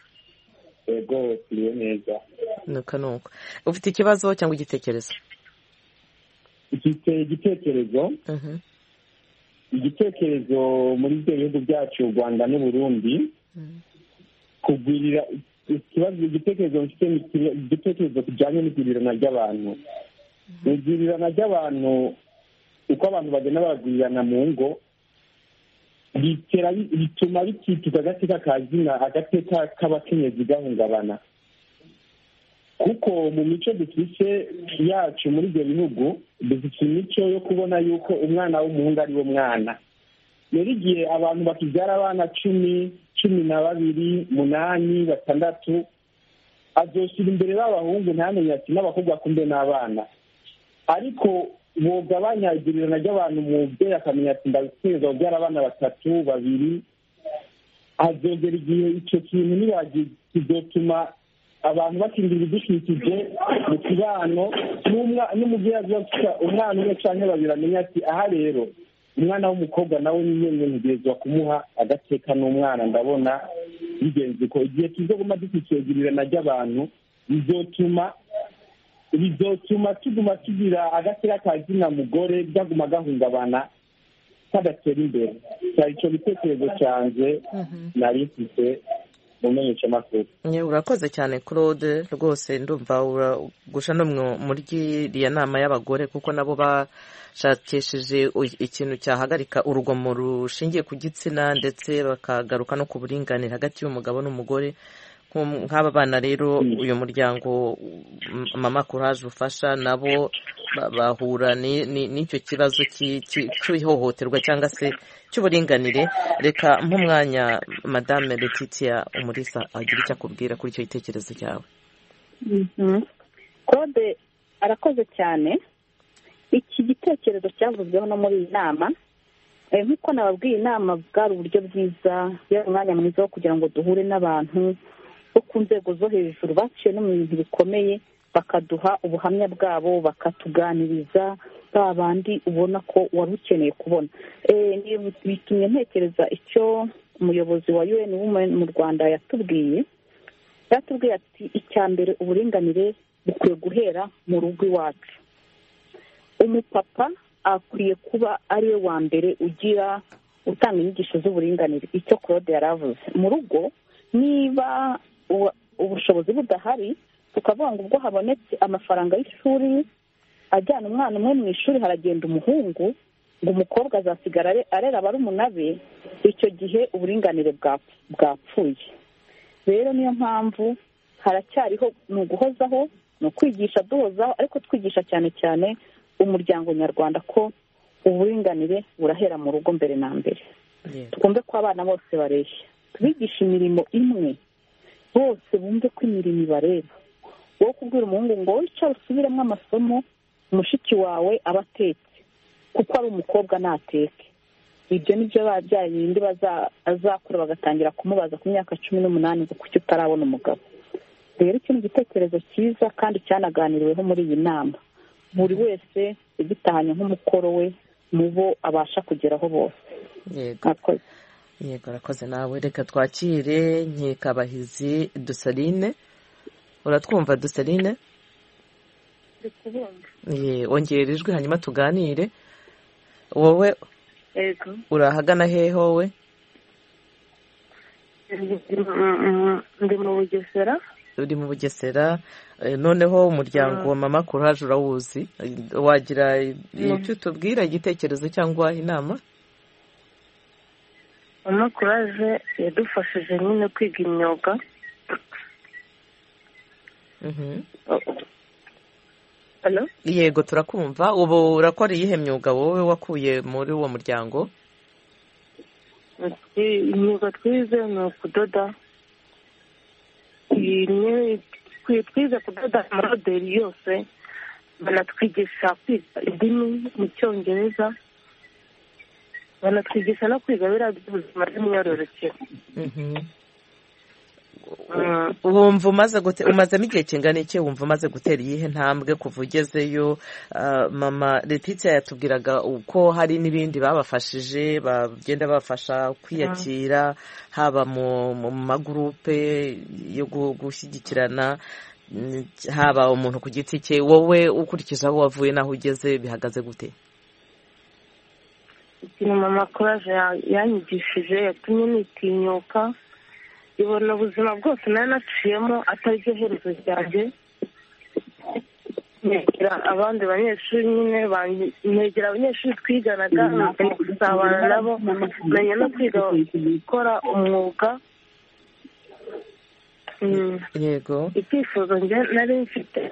yego twiriwe neza. nuko nuko. ufite ikibazo cyangwa igitekerezo? ifite igitekerezo. igitekerezo muri ibyo bihugu byacu u Rwanda n'u Burundi, kugwirira ikibazo. igitekerezo mfite igitekerezo kijyanye n'igwirirana ry'abantu. igwirirana ry'abantu uko abantu bagenda baragwirirana mu ngo bituma bikituka agateka kazina agateka k'abakenyezi gahungabana, kuko mu mico dufise yacu muri ibyo bihugu dufite imico yo kubona yuko umwana w'umuhungu ari wo mwana. rero igihe abantu bakibyara abana cumi cumi na babiri munani batandatu azoshyira imbere b'abahungu ntamenye ati n'abakobwa kumbe n'abana, ariko bugabanya igirirana ry'abantu mu byeyi akamenya ati ndabiteza kubyara abana batatu babiri, azogera igihe icyo kintu nibagiye kizotuma abantu bakingira ibidukikije mu kibano, n'umubyeyi azoba umwana umwe cyangwa babiri amenya ati aha rero umwana w'umukobwa nawe ni nyine ntegerezwa kumuha agateka n'umwana. ndabona bigenze ko igihe tuzoguma dufite igirirana ry'abantu bizotuma bizotuma tuguma tugira agateka kazina mugore byaguma gahungabana kadatera imbere. cyari icyo bitekerezo cyanjye nari mfite mu menyeshamakuru. urakoze cyane Claude, rwose ndumva uragusha no muri iriya nama y'abagore, kuko nabo bashakishije ikintu cyahagarika urugomo rushingiye ku gitsina, ndetse bakagaruka no ku buringanire hagati y'umugabo n'umugore. nk'aba bana rero uyu muryango mama Courage ufasha nabo bahura n'icyo kibazo cy'ihohoterwa cyangwa se cy'uburinganire. Reka nk'umwanya Madame Laetitia Umulisa agira icyo akubwira kuri icyo gitekerezo cyawe. Claude arakoze cyane. Iki gitekerezo cyavuzweho no muri iyi nama, nk'uko nababwiye, inama bwari uburyo bwiza, yari umwanya mwiza wo kugira ngo duhure n'abantu bo ku nzego zo hejuru baciye no mu bintu bikomeye, bakaduha ubuhamya bwabo, bakatuganiriza ba bandi ubona ko wari ukeneye kubona. Bitumye ntekereza icyo umuyobozi wa U N Women mu Rwanda yatubwiye. Yatubwiye ati icya mbere uburinganire bukwiye guhera mu rugo iwacu. Umupapa akwiye kuba ari we wa mbere ugira utanga inyigisho z'uburinganire. Icyo Claude yaravuze, mu rugo niba ubushobozi budahari, tukavuga ngo ubwo habonetse amafaranga y'ishuri ajyana umwana umwe mu ishuri haragenda umuhungu, ngo umukobwa azasigara arera barumuna be, icyo gihe uburinganire bwapfuye. Rero niyo mpamvu haracyariho ni uguhozaho, ni ukwigisha duhozaho, ariko twigisha cyane cyane umuryango nyarwanda ko uburinganire burahera mu rugo mbere na mbere. Twumve ko abana bose bareshya, tubigisha imirimo imwe, bose bumve ko imirimo ibareba. wowe kubwira umuhungu ngo wicara usubiremo amasomo, umushiki wawe aba atetse kuko ari umukobwa nateke. Ibyo nibyo babyaye bindi azakura bagatangira kumubaza ku myaka cumi n'umunani ngo kuki utarabona umugabo. Rero iki ni igitekerezo cyiza kandi cyanaganiriweho muri iyi nama, buri wese igitahanye nk'umukoro we mu bo abasha kugeraho bose. Yego yego, arakoze nawe. Reka twakire Nkikabahizi Dusaline. Uratwumva Dusaline? Ye, ongera ijwi hanyuma tuganire. Wowe Ego. urahagana hehe wowe? Ndi mu Bugesera. Uri mu Bugesera. Noneho umuryango wa Mama Courage urawuzi, wagira icyo tubwira, igitekerezo cyangwa inama? Mama Courage yadufashije nyine kwiga imyuga. Mhm. Hello? Yego turakumva. Ubu urakora iyihe myuga wowe wakuye muri uwo muryango? Imyuga twize ni ukudoda. Twize kudoda amadoderi yose, banatwigisha kwiga indimi mu Cyongereza, banatwigisha no kwiga biriya by'ubuzima bw'imyororokere. Wumva umaze gute umazemo igihe kingana iki? Wumva umaze gutera iyihe ntambwe kuva ugezeyo? Mama Laetitia yatubwiraga uko hari n'ibindi babafashije, bagenda bafasha kwiyakira, haba mu magurupe yo gushyigikirana, haba umuntu ku giti cye. Wowe ukurikije aho wavuye n'aho ugeze bihagaze gute? Ikintu Mama Courage yanyigishije yatumye nitinyuka, ibona ubuzima bwose nari naciyemo atari ryo herezo ryanjye. negera abandi banyeshuri nyine negera abanyeshuri twiganaga menya gusabana nabo menya no kwiga gukora umwuga. yego icyifuzo njye nari mfite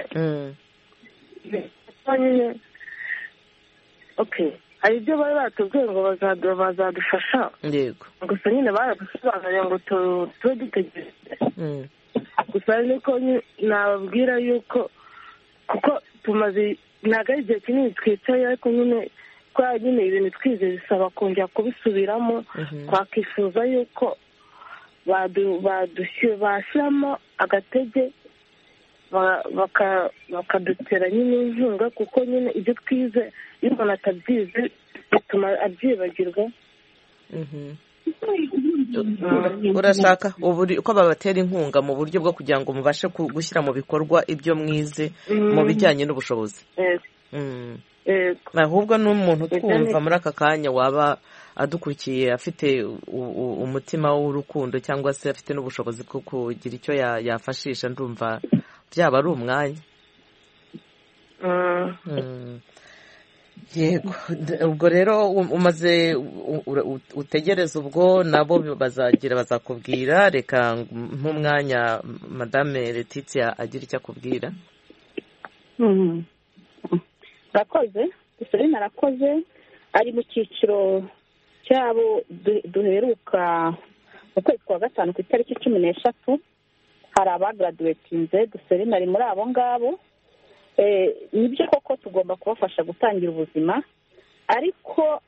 nyine okay hari ibyo bari batubwiye ngo bazadufasha yego gusa nyine baradusobanuriye ngo tube dutegereje gusa niko nababwira yuko kuko tumaze ntabwo ari igihe kinini twicaye ariko nyine kubera nyine ibintu twize bisaba kongera kubisubiramo twakifuza yuko bashyiramo agatege bakadutera nyine inkunga kuko nyine ibyo twize iyo umuntu atabyize bituma abyibagirwa. urashaka uko babatera inkunga mu buryo bwo kugira ngo mubashe gushyira mu bikorwa ibyo mwize mu bijyanye n'ubushobozi. ahubwo n'umuntu twumva muri aka kanya waba adukurikiye afite umutima w'urukundo cyangwa se afite n'ubushobozi bwo kugira icyo yafashisha ndumva byaba ari umwanya. yego ubwo rero umaze utegereza ubwo nabo bazagira bazakubwira. reka nk'umwanya madame Letitia agira icyo akubwira. arakoze Duserine arakoze ari mu cyiciro cyabo duheruka mu kwezi kwa gatanu ku itariki cumi n'eshatu hari abagaraduwetinze. Duserine ari muri abo ngabo. nibyo koko tugomba kubafasha gutangira ubuzima ariko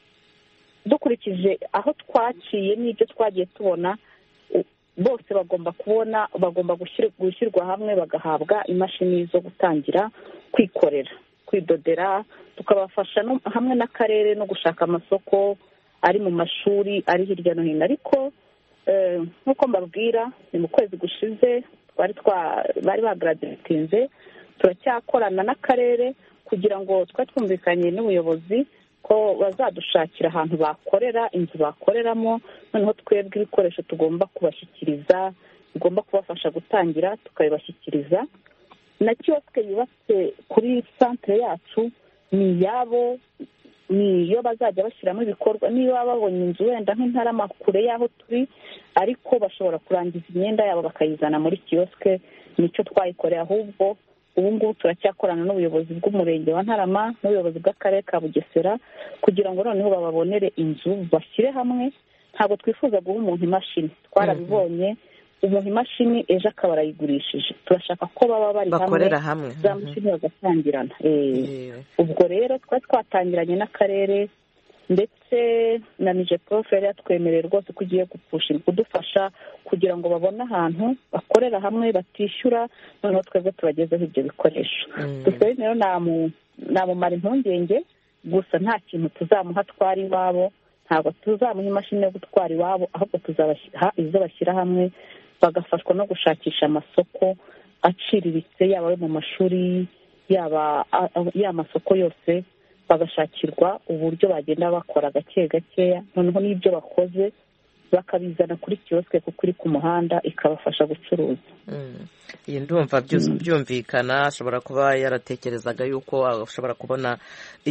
dukurikije aho twaciye n'ibyo twagiye tubona bose bagomba kubona bagomba gushyirwa hamwe bagahabwa imashini zo gutangira kwikorera kwidodera tukabafasha hamwe n'akarere no gushaka amasoko ari mu mashuri ari hirya no hino. ariko nk'uko mbabwira ni mu kwezi gushize twari bari bagaraduwetinze turacyakorana n'akarere kugira ngo twe twumvikanye n'ubuyobozi ko bazadushakira ahantu bakorera inzu bakoreramo noneho twebwe ibikoresho tugomba kubashyikiriza bigomba kubafasha gutangira tukabibashyikiriza. na kiyosike yubatse kuri santere yacu ni iyabo niyo bazajya bashyiramo ibikorwa niba babonye inzu wenda nk'intarama kure y'aho turi ariko bashobora kurangiza imyenda yabo bakayizana muri kiyosike. nicyo twayikoreye ahubwo ubu ngubu turacyakorana n'ubuyobozi bw'umurenge wa Ntarama n'ubuyobozi bw'akarere ka Bugesera kugira ngo noneho bababonere inzu bashyire hamwe. ntabwo twifuza guha umuntu imashini twarabibonye umuntu imashini ejo akaba arayigurishije. turashaka ko baba bari hamwe za mashini bagatangirana. ubwo rero twari twatangiranye n'akarere ndetse na nije profe yari yatwemereye rwose ko ugiye kudufasha kugira ngo babone ahantu bakorera hamwe batishyura noneho twebwe tubagezeho ibyo bikoresho. gusa rero namumara impungenge gusa nta kintu tuzamuha twari iwabo ntabwo tuzamuha imashini yo gutwara iwabo ahubwo tuzabaha izo bashyira hamwe bagafashwa no gushakisha amasoko aciriritse yaba ayo mu mashuri yaba ya masoko yose bagashakirwa uburyo bagenda bakora gake gakeya noneho n'ibyo bakoze bakabizana kuri kiyosike kuko iri ku muhanda ikabafasha gucuruza. iyi ndumva byumvikana ashobora kuba yaratekerezaga yuko ashobora kubona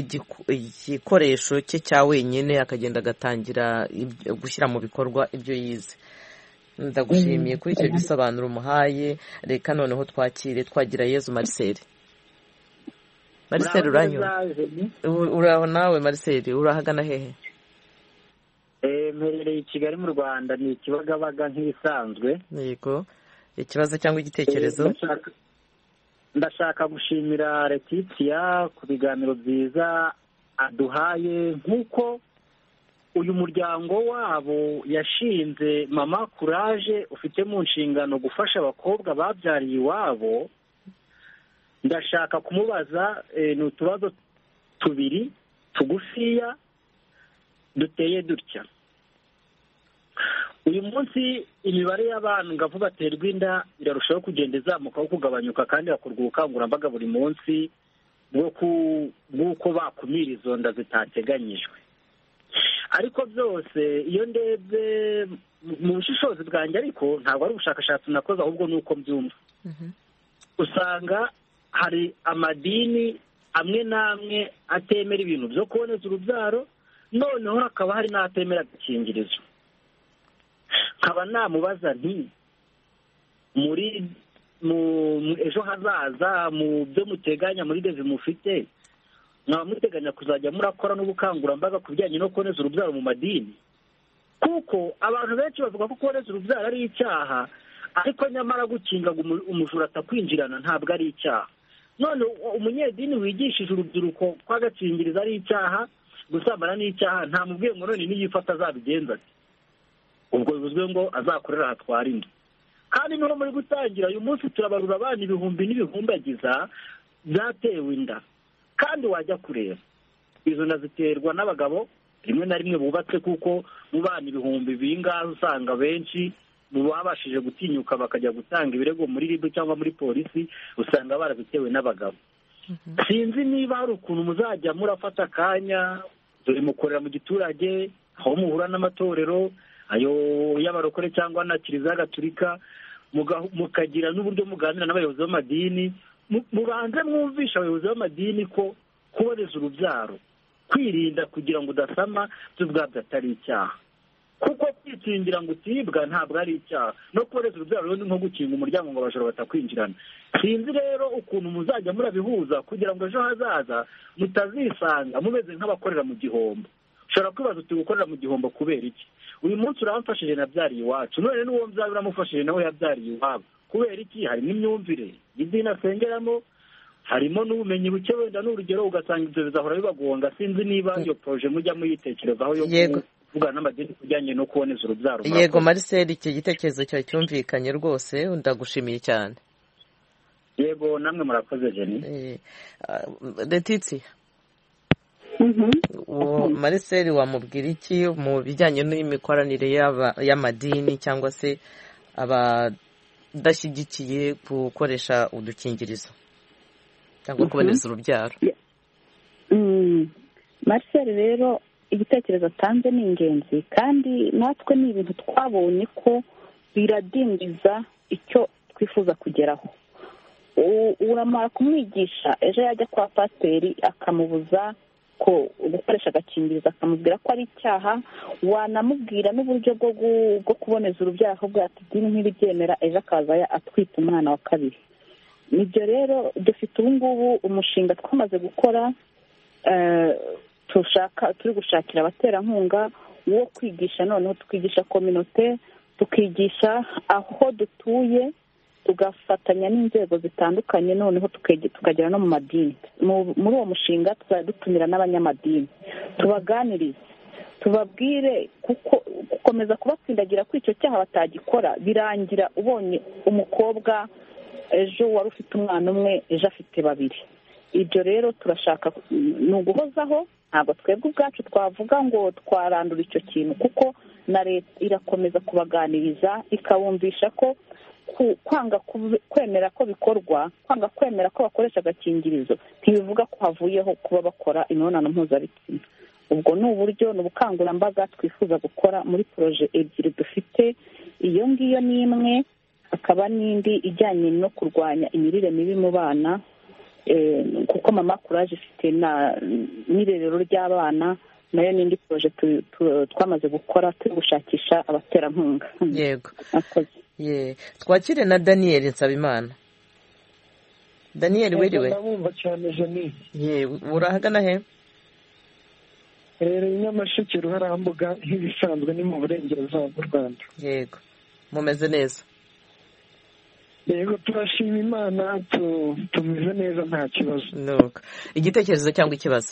igikoresho cye cya wenyine akagenda agatangira gushyira mu bikorwa ibyo yize. ndagushimiye kuri icyo gisobanuro umuhaye. reka noneho twakire twagira Yezu Marcel. Marcel uranyura uraho nawe Marcel urahagana hehe? mperereye i Kigali mu Rwanda ni Kibagabaga nk'ibisanzwe. yego ikibazo cyangwa igitekerezo? ndashaka gushimira Letitia ku biganiro byiza aduhaye nk'uko uyu muryango wabo yashinze Mama Courage ufite mu nshingano gufasha abakobwa babyariye iwabo. ndashaka kumubaza ni utubazo tubiri tugufiya duteye dutya. uyu munsi imibare y'abangavu baterwa inda irarushaho kugenda izamuka aho kugabanyuka kandi hakorwa ubukangurambaga buri munsi bw'uko bakumira izo nda zitateganyijwe. ariko byose iyo ndebye mu bushishozi bwanjye ariko ntabwo ari ubushakashatsi nakoze ahubwo ni uko mbyumva. usanga hari amadini amwe n'amwe atemera ibintu byo kuboneza urubyaro, noneho hakaba hari n'atemera agakingirizo. nkaba namubaza nti muri mu ejo hazaza mu byo muteganya muri devi mufite, mwaba muteganya kuzajya murakora n'ubukangurambaga ku bijyanye no kuboneza urubyaro mu madini? Kuko abantu benshi bavuga ko kuboneza urubyaro ari icyaha, ariko nyamara gukinga umujura atakwinjirana ntabwo ari icyaha. None umunyedini wigishije urubyiruko ko agakingirizo ari icyaha, gusambana ni icyaha, nta mubwiye ngo none niyifata azabigenza ati, ubwo bivuzwe ngo azakorera hatwara inda. Kandi niho muri gutangira uyu munsi turabarura abana ibihumbi n'ibihumbagiza byatewe inda, kandi wajya kureba izo naziterwa n'abagabo rimwe na rimwe bubatse, kuko mu bana ibihumbi bingahe usanga benshi mu babashije gutinyuka bakajya gutanga ibirego muri ribu cyangwa muri polisi usanga barabitewe n'abagabo. Sinzi niba hari ukuntu muzajya murafata akanya, dore mukorera mu giturage aho muhura n'amatorero ayo y'abarokore cyangwa na kiliziya gatulika, mukagira n'uburyo muganira n'abayobozi b'amadini, mubanze mwumvisha abayobozi b'amadini ko kuboneza urubyaro, kwirinda kugira ngo udasama byo ubwabyo atari icyaha, kuko kwikingira ngo utibwa ntabwo ari icyaha, no kuboneza urubyaro ni nko gukinga umuryango ngo abajura batakwinjirana. Sinzi rero ukuntu muzajya murabihuza kugira ngo ejo hazaza mutazisanga mumeze nk'abakorera mu gihombo. Ushobora kwibaza uti gukorera mu gihombo kubera iki? Uyu munsi uramfashije nabyariye iwacu, none n'uwo mbyara uramufashije nawe yabyariye iwabo, kubera iki? Harimo imyumvire y'idini asengeramo, harimo n'ubumenyi buke, wenda n'urugero ugasanga ibyo bizahora bibagonga. Sinzi niba iyo poroje mujya muyitekerezaho yo kuvugana n'amadini kujyanye no kuboneza urubyaro. Yego Marcel, icyo gitekerezo cyawe cyumvikanye rwose, ndagushimiye cyane. Yego namwe murakoze Jenny. Letitsi, Marcel wamubwira iki mu bijyanye n'imikoranire y'amadini cyangwa se abadashyigikiye gukoresha udukingirizo cyangwa kuboneza urubyaro? Marcel rero igitekerezo atanze ni ingenzi, kandi natwe ni ibintu twabonye ko biradindiza icyo twifuza kugeraho. Uramara kumwigisha, ejo yajya kwa pasiteri akamubuza ko gukoresha agakingirizo, akamubwira ko ari icyaha, wanamubwira n'uburyo bwo kuboneza urubyaro ahubwo ati idini ntibibyemera, ejo akaza atwita umwana wa kabiri. Nibyo rero dufite ubu ngubu umushinga twamaze gukora, turi gushakira abaterankunga wo kwigisha, noneho tukigisha kominote, tukigisha aho dutuye, tugafatanya n'inzego zitandukanye, noneho tukagera no mu madini. Muri uwo mushinga tuzajya dutumira n'abanyamadini, tubaganirize, tubabwire kuko gukomeza kubatsindagira ko icyo cyaha batagikora birangira ubonye umukobwa ejo wari ufite umwana umwe ejo afite babiri. Ibyo rero turashaka ni uguhozaho, ntabwo twebwe ubwacu twavuga ngo twarandura icyo kintu, kuko na leta irakomeza kubaganiriza ikabumvisha ko kwanga kwemera ko bikorwa, kwanga kwemera ko bakoresha agakingirizo ntibivuga ko havuyeho kuba bakora imibonano mpuzabitsina. Ubwo ni uburyo, ni ubukangurambaga twifuza gukora muri poroje ebyiri dufite. Iyo ngiyo ni imwe, hakaba n'indi ijyanye no kurwanya imirire mibi mu bana, kuko mama kuraje ifite n'irerero ry'abana, nayo n'indi poroje twamaze gukora, turi gushakisha abaterankunga. Yego, twakire na Daniel Nsabimana. Daniel wiriwe? ndabumva cyane Jenny. Urahagana he? rero Nyamasheke Ruharambuga nk'ibisanzwe ni mu burengerazuba bw'u Rwanda. Yego, mumeze neza? Yego turashima Imana, tumeze neza nta kibazo. Nuko igitekerezo cyangwa ikibazo?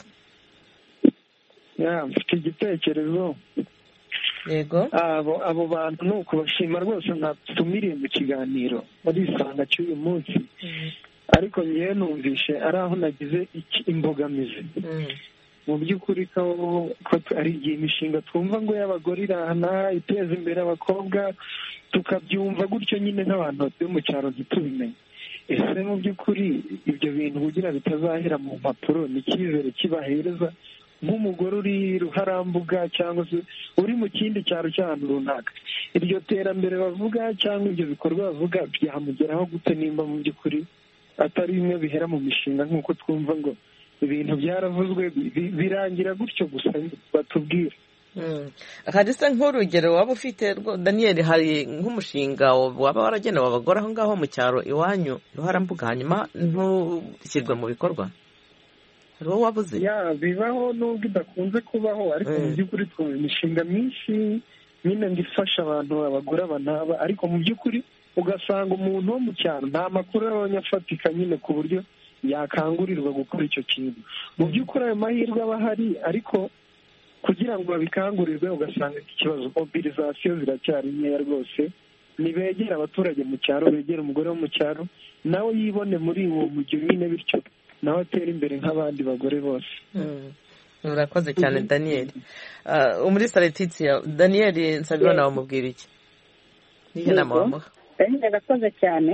Ya, mfite igitekerezo. Yego, abo abo bantu nuko bashima rwose, ntatumiriye mu kiganiro muri isanga cy'uyu munsi, ariko ngewe numvishe ari aho nagize imbogamizi. Mu by'ukuri ko ari igihe imishinga twumva ngo y'abagore irahana iteza imbere abakobwa, tukabyumva gutyo nyine nk'abantu batuye mu cyaro ntitubimenye. Ese mu by'ukuri ibyo bintu kugira bitazahera mu mpapuro, ni icyizere kibahereza nk'umugore uri Ruharambuga cyangwa se uri mu kindi cyaro cy'ahantu runaka? Iryo terambere bavuga cyangwa ibyo bikorwa bavuga byahamugeraho gute, nimba mu by'ukuri atari bimwe bihera mu mishinga nk'uko twumva ngo ibintu byaravuzwe birangira gutyo gusa batubwira. hari se nk'urugero waba ufite Daniel, hari nk'umushinga waba waragenewe abagore aho ngaho mu cyaro iwanyu ruharambuga hanyuma ntushyirwe mu bikorwa? hari uwo wabuze? ya bibaho nubwo idakunze kubaho, ariko mu by'ukuri twumva imishinga myinshi nyine ngo ifasha abantu, abagore aba n'aba, ariko mu by'ukuri ugasanga umuntu wo mu cyaro nta makuru abonye afatika nyine ku buryo yakangurirwa gukora icyo kintu. mu by'ukuri ayo mahirwe aba ahari, ariko kugira ngo babikangurirwe ugasanga iki kibazo mobilizasiyo ziracyari nkeya rwose. nibegera abaturage mu cyaro, begera umugore wo mu cyaro nawe yibone muri uwo mujyi nyine, bityo nawe atera imbere nk'abandi bagore bose. urakoze cyane Daniel. umulisa Letitia, Daniel Nsabimana wamubwira iki? niyo nama wamuha? urakoze cyane.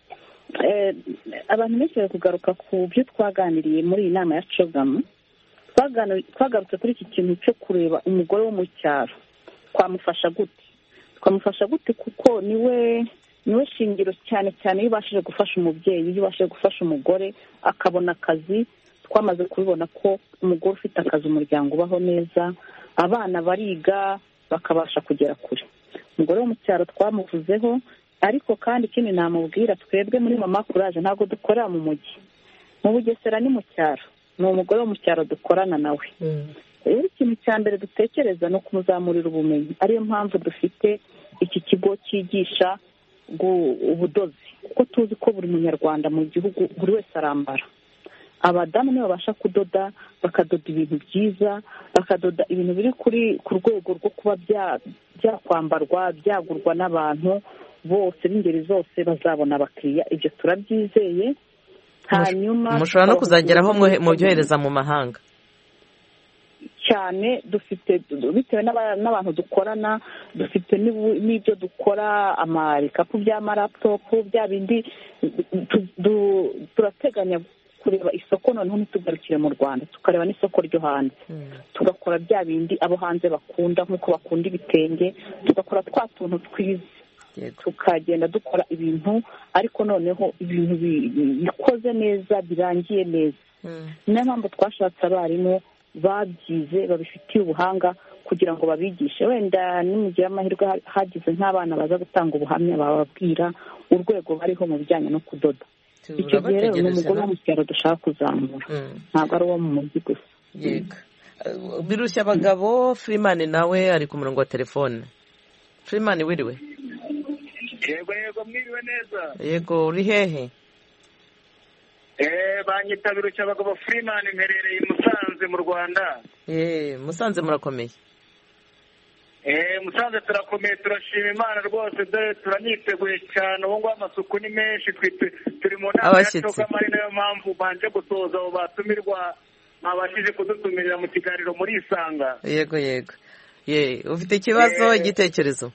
abantu benshi bari kugaruka ku byo twaganiriye muri iyi nama ya cogamu. twagarutse kuri iki kintu cyo kureba umugore wo mu cyaro twamufasha gute twamufasha gute kuko niwe niwe shingiro cyane cyane iyo ubashije gufasha umubyeyi, iyo ubashije gufasha umugore akabona akazi. twamaze kubibona ko umugore ufite akazi umuryango ubaho neza, abana bariga bakabasha kugera kure. umugore wo mu cyaro twamuvuzeho, ariko kandi ikindi namubwira, twebwe muri mama kuraje ntabwo dukorera mu mujyi, mu Bugesera ni mu cyaro, ni umugore wo mu cyaro dukorana nawe. rero ikintu cya mbere dutekereza ni ukumuzamurira ubumenyi, ariyo mpamvu dufite iki kigo cyigisha ubudozi, kuko tuzi ko buri munyarwanda mu gihugu buri wese arambara. abadamu nibo babasha kudoda, bakadoda ibintu byiza, bakadoda ibintu biri kuri ku rwego rwo kuba byakwambarwa, byagurwa n'abantu bose b'ingeri zose, bazabona abakiriya. ibyo turabyizeye. hanyuma mushobora no kuzageraho mubyohereza mu mahanga cyane. dufite bitewe n'abantu dukorana, dufite n'ibyo dukora, amarikapu by'amaraputopu bya bindi. turateganya kureba isoko noneho ntitugarukire mu Rwanda, tukareba n'isoko ryo hanze. tugakora bya bindi abo hanze bakunda, nk'uko bakunda ibitenge, tugakora twa tuntu twiza, tukagenda dukora ibintu ariko noneho ibintu bikoze neza, birangiye neza. niyo mpamvu twashatse abarimu babyize, babifitiye ubuhanga kugira ngo babigishe. wenda nimugira amahirwe hagize nk'abana baza gutanga ubuhamya, bababwira urwego bariho mu bijyanye no kudoda. icyo gihe rero ni umugore wo mu cyaro dushaka kuzamura, ntabwo ari uwo mu mujyi gusa. yego. birushya abagabo Freeman nawe ari ku murongo wa telefone. Freeman wiriwe? yego yego mwiriwe neza. yego uri hehe? eh banyita birushya abagabo Freeman, mperereye i Musanze mu Rwanda. eh Musanze murakomeye? eh Musanze turakomeye, turashima Imana rwose, dore turanyiteguye cyane. ubu ngubu amasuku ni menshi, turi mu nama ya Cogamari, nayo mpamvu banje gusoza abo batumirwa babashije kudutumirira mu kiganiro muri Isanga. yego yego. ye ufite ikibazo, igitekerezo?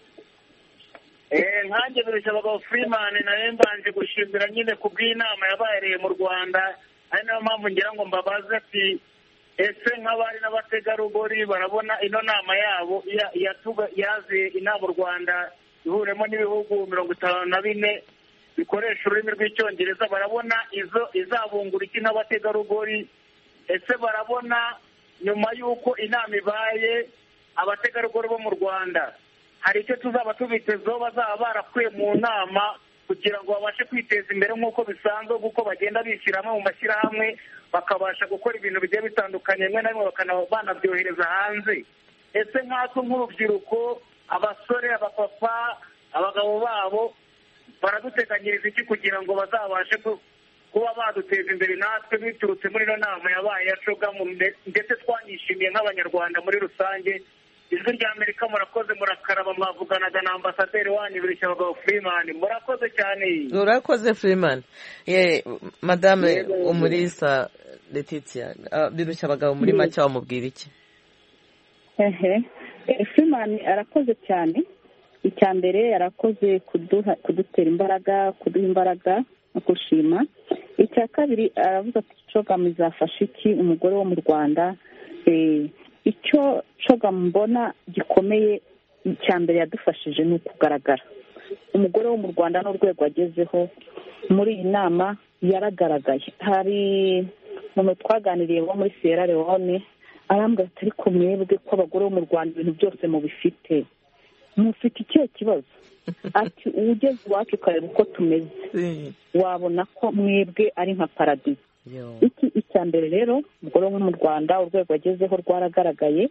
eh nkanjye birushya abagabo Freeman, nawe mbanje gushimira nyine ku bw'inama yabaye mu Rwanda, ari nayo mpamvu ngira ngo mbabaze ati ese nk'abari n'abategarugori barabona ino nama yabo yaziye inama u Rwanda ihuremo n'ibihugu mirongo itanu na bine bikoresha ururimi rw'icyongereza, barabona izo izabungura iki n'abategarugori? ese barabona nyuma y'uko inama ibaye abategarugori bo mu Rwanda hari icyo tuzaba tubitezeho bazaba barakuye mu nama kugira ngo babashe kwiteza imbere nk'uko bisanzwe, kuko bagenda bishyira hamwe mu mashyirahamwe bakabasha gukora ibintu bigiye bitandukanye, rimwe na rimwe bakaba banabyohereza hanze? ese nkatwe nk'urubyiruko, abasore, abapapa, abagabo babo baraduteganyiriza iki kugira ngo bazabashe kuba baduteza imbere natwe biturutse muri ino nama yabaye ya Cogamu, ndetse twanishimiye nk'abanyarwanda muri rusange? ijwi rya Amerika murakoze, murakaraba. mwavuganaga na ambasaderi wanyu birushya abagabo Freeman, murakoze cyane. urakoze Freeman. ye madame umulisa Letitia, birushya abagabo muri make wamubwira iki? ehe Freeman arakoze cyane. icya mbere arakoze kudutera imbaraga, kuduha imbaraga no gushima. icya kabiri aravuga ati Cogamu izafasha iki umugore wo mu Rwanda? icyo Cogamu mbona gikomeye icya mbere yadufashije ni ukugaragara. umugore wo mu Rwanda n'urwego agezeho muri iyi nama yaragaragaye. Hari umuntu twaganiriye wo muri Sierra Leone arambwira ati ariko mwebwe ko abagore bo mu Rwanda ibintu byose mubifite mufite ikihe kibazo? Ati ugeze iwacu ukareba uko tumeze wabona ko mwebwe ari nka paradisi. iki icya mbere rero umugore wo mu Rwanda urwego agezeho rwaragaragaye.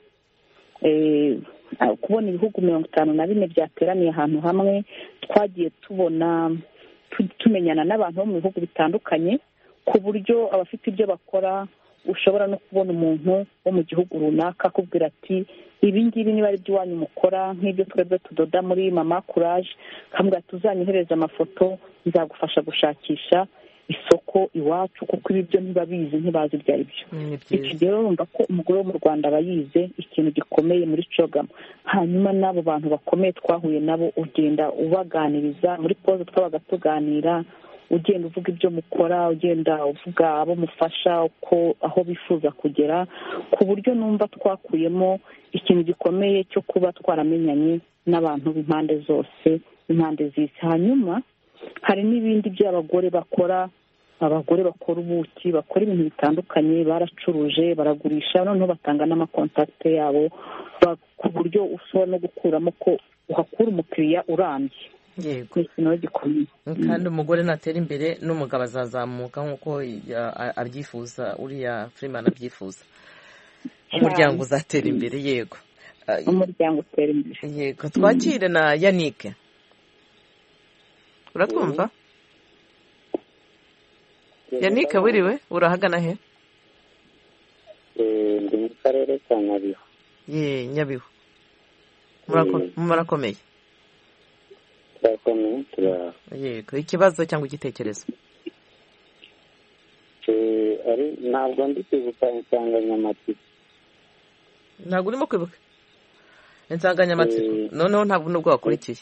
Kubona ibihugu mirongo itanu na bine byateraniye ahantu hamwe, twagiye tubona tumenyana n'abantu bo mu bihugu bitandukanye ku buryo abafite ibyo bakora ushobora no kubona umuntu wo mu gihugu runaka akubwira ati ibi ngibi niba ari iby'iwanyu mukora nk'ibyo twebwe tudoda muri Mama Courage, akambwira tuzanyohereza amafoto nzagufasha gushakisha isoko iwacu kuko ibi byo ntibabizi ntibazi ibyo ari byo. Iki rero urumva ko umugore wo mu Rwanda aba yize ikintu gikomeye muri CHOGM. Hanyuma n'abo bantu bakomeye twahuye nabo ugenda ubaganiriza muri pause twabaga tuganira, ugenda uvuga ibyo mukora, ugenda uvuga abo mufasha uko aho bifuza kugera, ku buryo numva twakuyemo ikintu gikomeye cyo kuba twaramenyanye n'abantu b'impande zose impande z'isi. Hanyuma hari n'ibindi by'abagore bakora, abagore bakora ubuki, bakora ibintu bitandukanye, baracuruje, baragurisha, noneho batanga n'amakontakite yabo ku buryo ushobora no gukuramo ko uhakura umukiriya urambye. Yego, kandi umugore natera imbere n'umugabo azazamuka nk'uko abyifuza, uriya Freeman abyifuza, umuryango uzatera imbere. Yego, umuryango utera imbere. Yego, twakire na Yannick. Uratwumva? Yannick wiriwe, urahagana he? Ndi mu karere ka Nyabihu. Ye, Nyabihu. Murakomeye? Turakomeye, turaha. Yego, ikibazo cyangwa igitekerezo? Ntabwo ndi kwibuka insanganyamatsiko. Ntabwo urimo kwibuka insanganyamatsiko? Noneho ntabwo nubwo wakurikiye?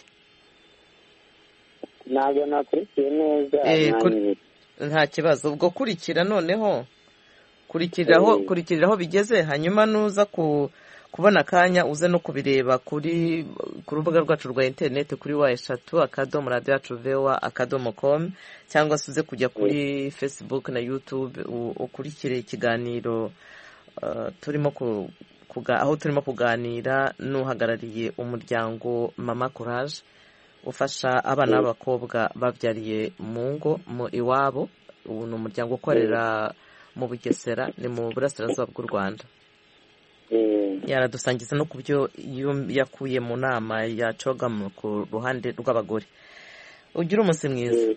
Ntabwo nakurikiye neza. Nta kibazo, ubwo kurikira noneho kurikiriraho kurikiriraho bigeze, hanyuma nuza ku kubona akanya uze no kubireba kuri ku rubuga rwacu rwa interineti kuri wa eshatu akadomo radiyo yacu vewa akadomo komu, cyangwa se uze kujya kuri Facebook na YouTube ukurikire ikiganiro turimo aho turimo kuganira n'uhagarariye umuryango Mama Courage ufasha abana b'abakobwa babyariye mu ngo mu iwabo. Ubu ni umuryango ukorera mu Bugesera, ni mu burasirazuba bw'u Rwanda. Yaradusangiza no ku byo yakuye mu nama ya CHOGM ku ruhande rw'abagore. Ugira umunsi mwiza.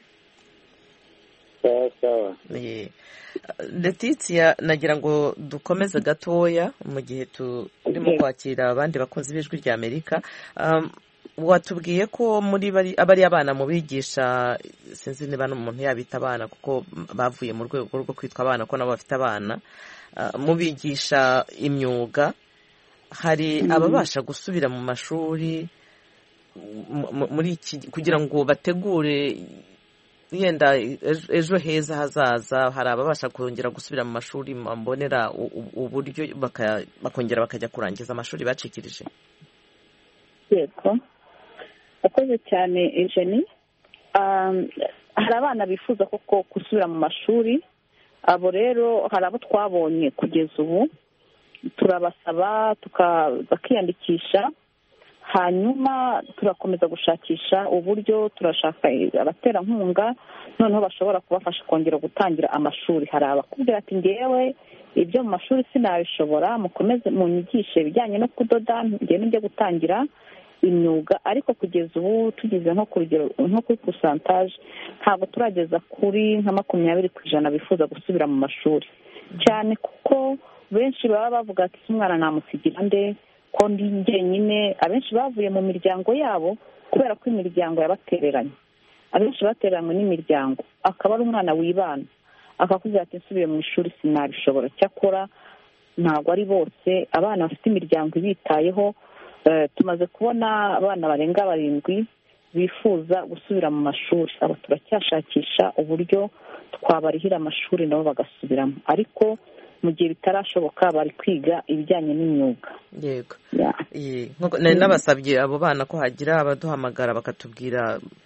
Letitia, nagira ngo dukomeze gatoya mu gihe turimo kwakira abandi bakunzi b'ijwi rya Amerika. Watubwiye ko muri abari abana mu bigisha, sinzi niba n'umuntu yabita abana kuko bavuye mu rwego rwo kwitwa abana ko nabo bafite abana, mu bigisha imyuga hari ababasha gusubira mu mashuri muri kugira ngo bategure yenda ejo heza hazaza. Hari ababasha kongera gusubira mu mashuri mbonera uburyo bakongera bakajya kurangiza amashuri bacikirije. Yego, akoze cyane Eugenie. Hari abana bifuza koko gusubira mu mashuri, abo rero hari abo twabonye kugeza ubu, turabasaba bakiyandikisha, hanyuma turakomeza gushakisha uburyo, turashaka abaterankunga noneho bashobora kubafasha kongera gutangira amashuri. Hari abakubwira ati ngewe ibyo mu mashuri sinabishobora, mukomeze munyigishe ibijyanye no kudoda, ngewe njye gutangira imyuga. Ariko kugeza ubu tugize nko ku rugero nko kuri pourcentage ntabwo turageza kuri nka makumyabiri ku ijana bifuza gusubira mu mashuri, cyane kuko benshi baba bavuga ati umwana namusigira nde ko ndi njyenyine. Abenshi bavuye mu miryango yabo kubera ko imiryango yabatereranye, abenshi batereranywe n'imiryango, akaba ari umwana wibana akakubwira ati nsubiye mu ishuri sinabishobora. Cyakora ntabwo ari bose abana bafite imiryango ibitayeho. Tumaze kubona abana barenga barindwi bifuza gusubira mu mashuri. Abo turacyashakisha uburyo twabarihira amashuri nabo bagasubiramo, ariko mu gihe bitarashoboka bari kwiga ibijyanye n'imyuga. Yego, nari nabasabye abo bana ko hagira abaduhamagara bakatubwira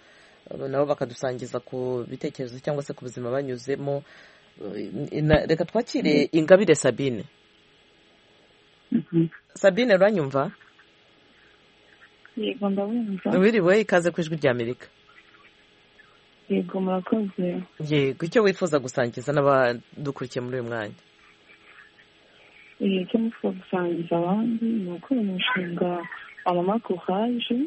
nabo bakadusangiza ku bitekerezo cyangwa se ku buzima banyuzemo. Reka twakire Ingabire Sabine. Sabine uranyumva? Yego ndabumva. Wiriwe, ikaze ku Ijwi ry'Amerika. Yego murakoze. Yego, icyo wifuza gusangiza n'abadukurikiye muri uyu mwanya? Icyo nifuza gusangiza abandi ni uko uyu mushinga wa Mama Courage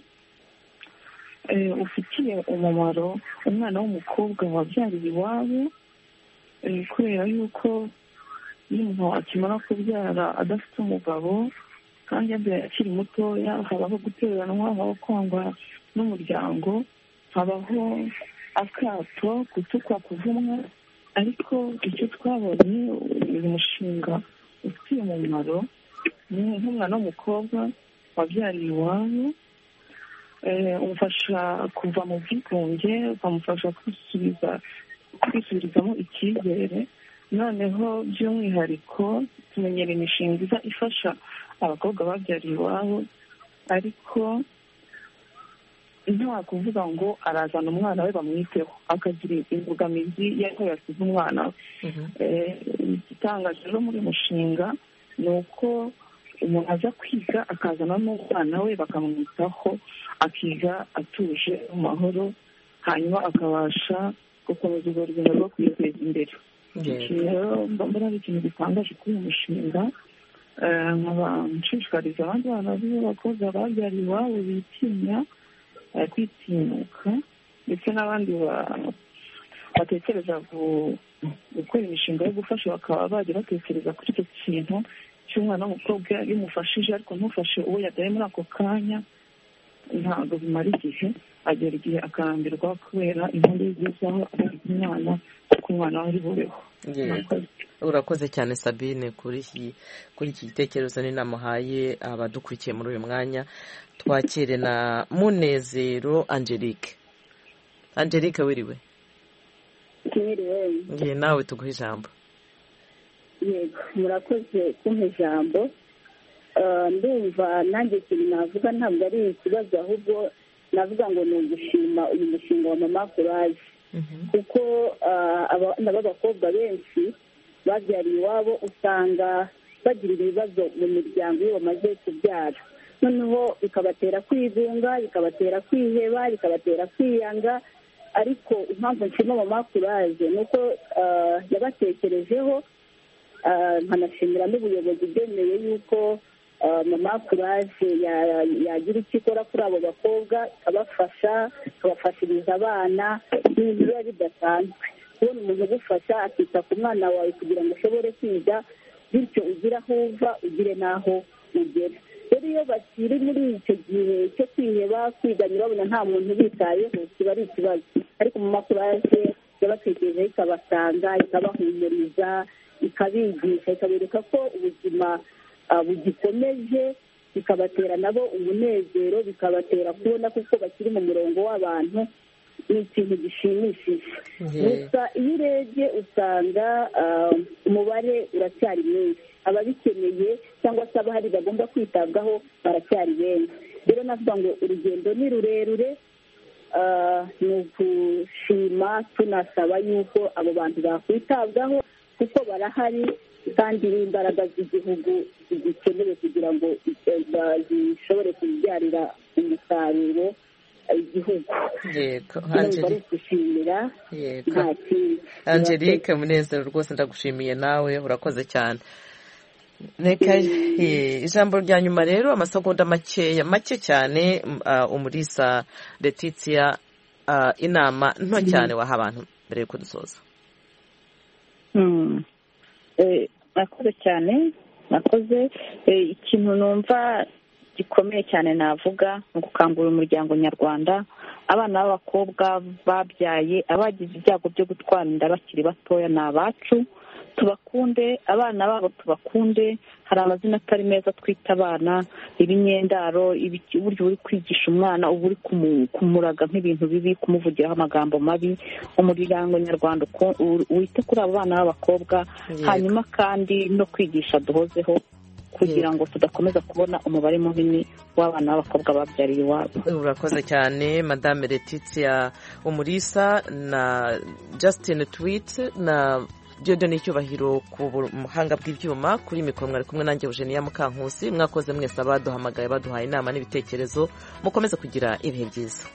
ufitiye umumaro umwana w'umukobwa wabyariye iwabo, kubera yuko iyo umuntu akimara kubyara adafite umugabo kandi yabyaye akiri mutoya, habaho gutereranwa, habaho kwangwa n'umuryango, habaho akato, gutukwa, kuvumwa. Ariko icyo twabonye uyu mushinga ufitiye umumaro ni nk'umwana w'umukobwa wabyariye iwabo, umufasha kuva mu bwigunge, ukamufasha kwisubiza kwisubirizamo icyizere. Noneho by'umwihariko tumenyera imishinga iza ifasha abakobwa babyariye iwabo, ariko nta kuvuga ngo arazana umwana we bamwiteho akagira imbogamizi y'aho yasize umwana we. Igitangaje rero muri mushinga ni uko umuntu aza kwiga akazana n'umwana we bakamwitaho, akiga atuje mu mahoro, hanyuma akabasha gukomeza urwo rugendo rwo kwiteza imbere. Rero mbona ari ikintu gitangaje kuri uyu mushinga. Nkaba nshishikariza abandi bana b'abakobwa babyariye iwabo bitinya kwitinyuka, ndetse n'abandi batekereza gukora imishinga yo gufasha bakaba bajya batekereza kuri icyo kintu cy'umwana w'umukobwa bimufashije, ariko ntufashe uwo yabyaye muri ako kanya ntabwo bimara igihe, agera igihe akarambirwa kubera impamvu yigezaho aragize umwana kuko umwana we ari bubeho. Urakoze cyane Sabine kuri iki kuri iki gitekerezo n'inama uhaye abadukurikiye muri uyu mwanya. Twakire na Munezero Angelique. Angelique wiriwe? Wiriwe. Ngiye nawe tuguhe ijambo. Yego murakoze kumpa ijambo. Ndumva nanjye ikintu navuga ntabwo ari ikibazo, ahubwo navuga ngo ni ugushima uyu mushinga wa Mama Courage, kuko abana b'abakobwa benshi babyariye iwabo usanga bagira ibibazo mu miryango iyo bamaze kubyara, noneho bikabatera kwigunga, bikabatera kwiheba, bikabatera kwiyanga. Ariko impamvu nshima Mama Courage ni uko yabatekerejeho, nkanashimira n'ubuyobozi bwemeye yuko Mama Courage yagira icyo ikora kuri abo bakobwa, ikabafasha, ikabafashiriza abana. Ni ibintu biba bidasanzwe kubona umuntu ugufasha akita ku mwana wawe kugira ngo ushobore kwiga, bityo ugire aho uva ugire n'aho ugera. Rero iyo bakiri muri icyo gihe cyo kwiheba, kwiganyira, babona nta muntu ubitayeho, kiba ari ikibazo. Ariko Mama Courage yabatekerejeho, ikabasanga, ikabahumuriza, ikabigisha, ikabereka ko ubuzima bugikomeje, bikabatera nabo umunezero, bikabatera kubona kuko bakiri mu murongo w'abantu. Ni ikintu gishimishije. Gusa iyo urebye usanga umubare uracyari mwinshi, ababikeneye cyangwa se abahari bagomba kwitabwaho baracyari benshi. Rero navuga ngo urugendo ni rurerure, ni ugushima tunasaba yuko abo bantu bakwitabwaho kuko barahari, kandi n'imbaraga z'igihugu zikenewe kugira ngo zishobore kubyarira umusaruro igihugu. Yego gushimira nta kindi. Angelique Munezero, rwose ndagushimiye nawe, urakoze cyane. Reka ijambo rya nyuma rero, amasegonda makeya make cyane, Umulisa Letitia, inama nto cyane waha abantu mbere yuko dusoza. Nakoze cyane, nakoze ikintu numva gikomeye cyane navuga ni ugukangurira umuryango nyarwanda, abana b'abakobwa babyaye, abagize ibyago byo gutwara inda bakiri batoya ni abacu, tubakunde abana babo, tubakunde. Hari amazina atari meza twita abana, ibinyendaro, uburyo uri kwigisha umwana, uba uri kumuraga nk'ibintu bibi, kumuvugiraho amagambo mabi. Umuryango nyarwanda wite kuri abo bana b'abakobwa, hanyuma kandi no kwigisha duhozeho kugira ngo tudakomeza kubona umubare munini w'abana b'abakobwa babyariye iwabo. Urakoze cyane Madame Letitia Umulisa na Justin Tweet na Dieudonne Cyubahiro ku buhanga bw'ibyuma. Kuri mikoro mwari kumwe nanjye Eugenia Mukankusi. Mwakoze mwese abaduhamagaye baduhaye inama n'ibitekerezo. Mukomeze kugira ibihe byiza.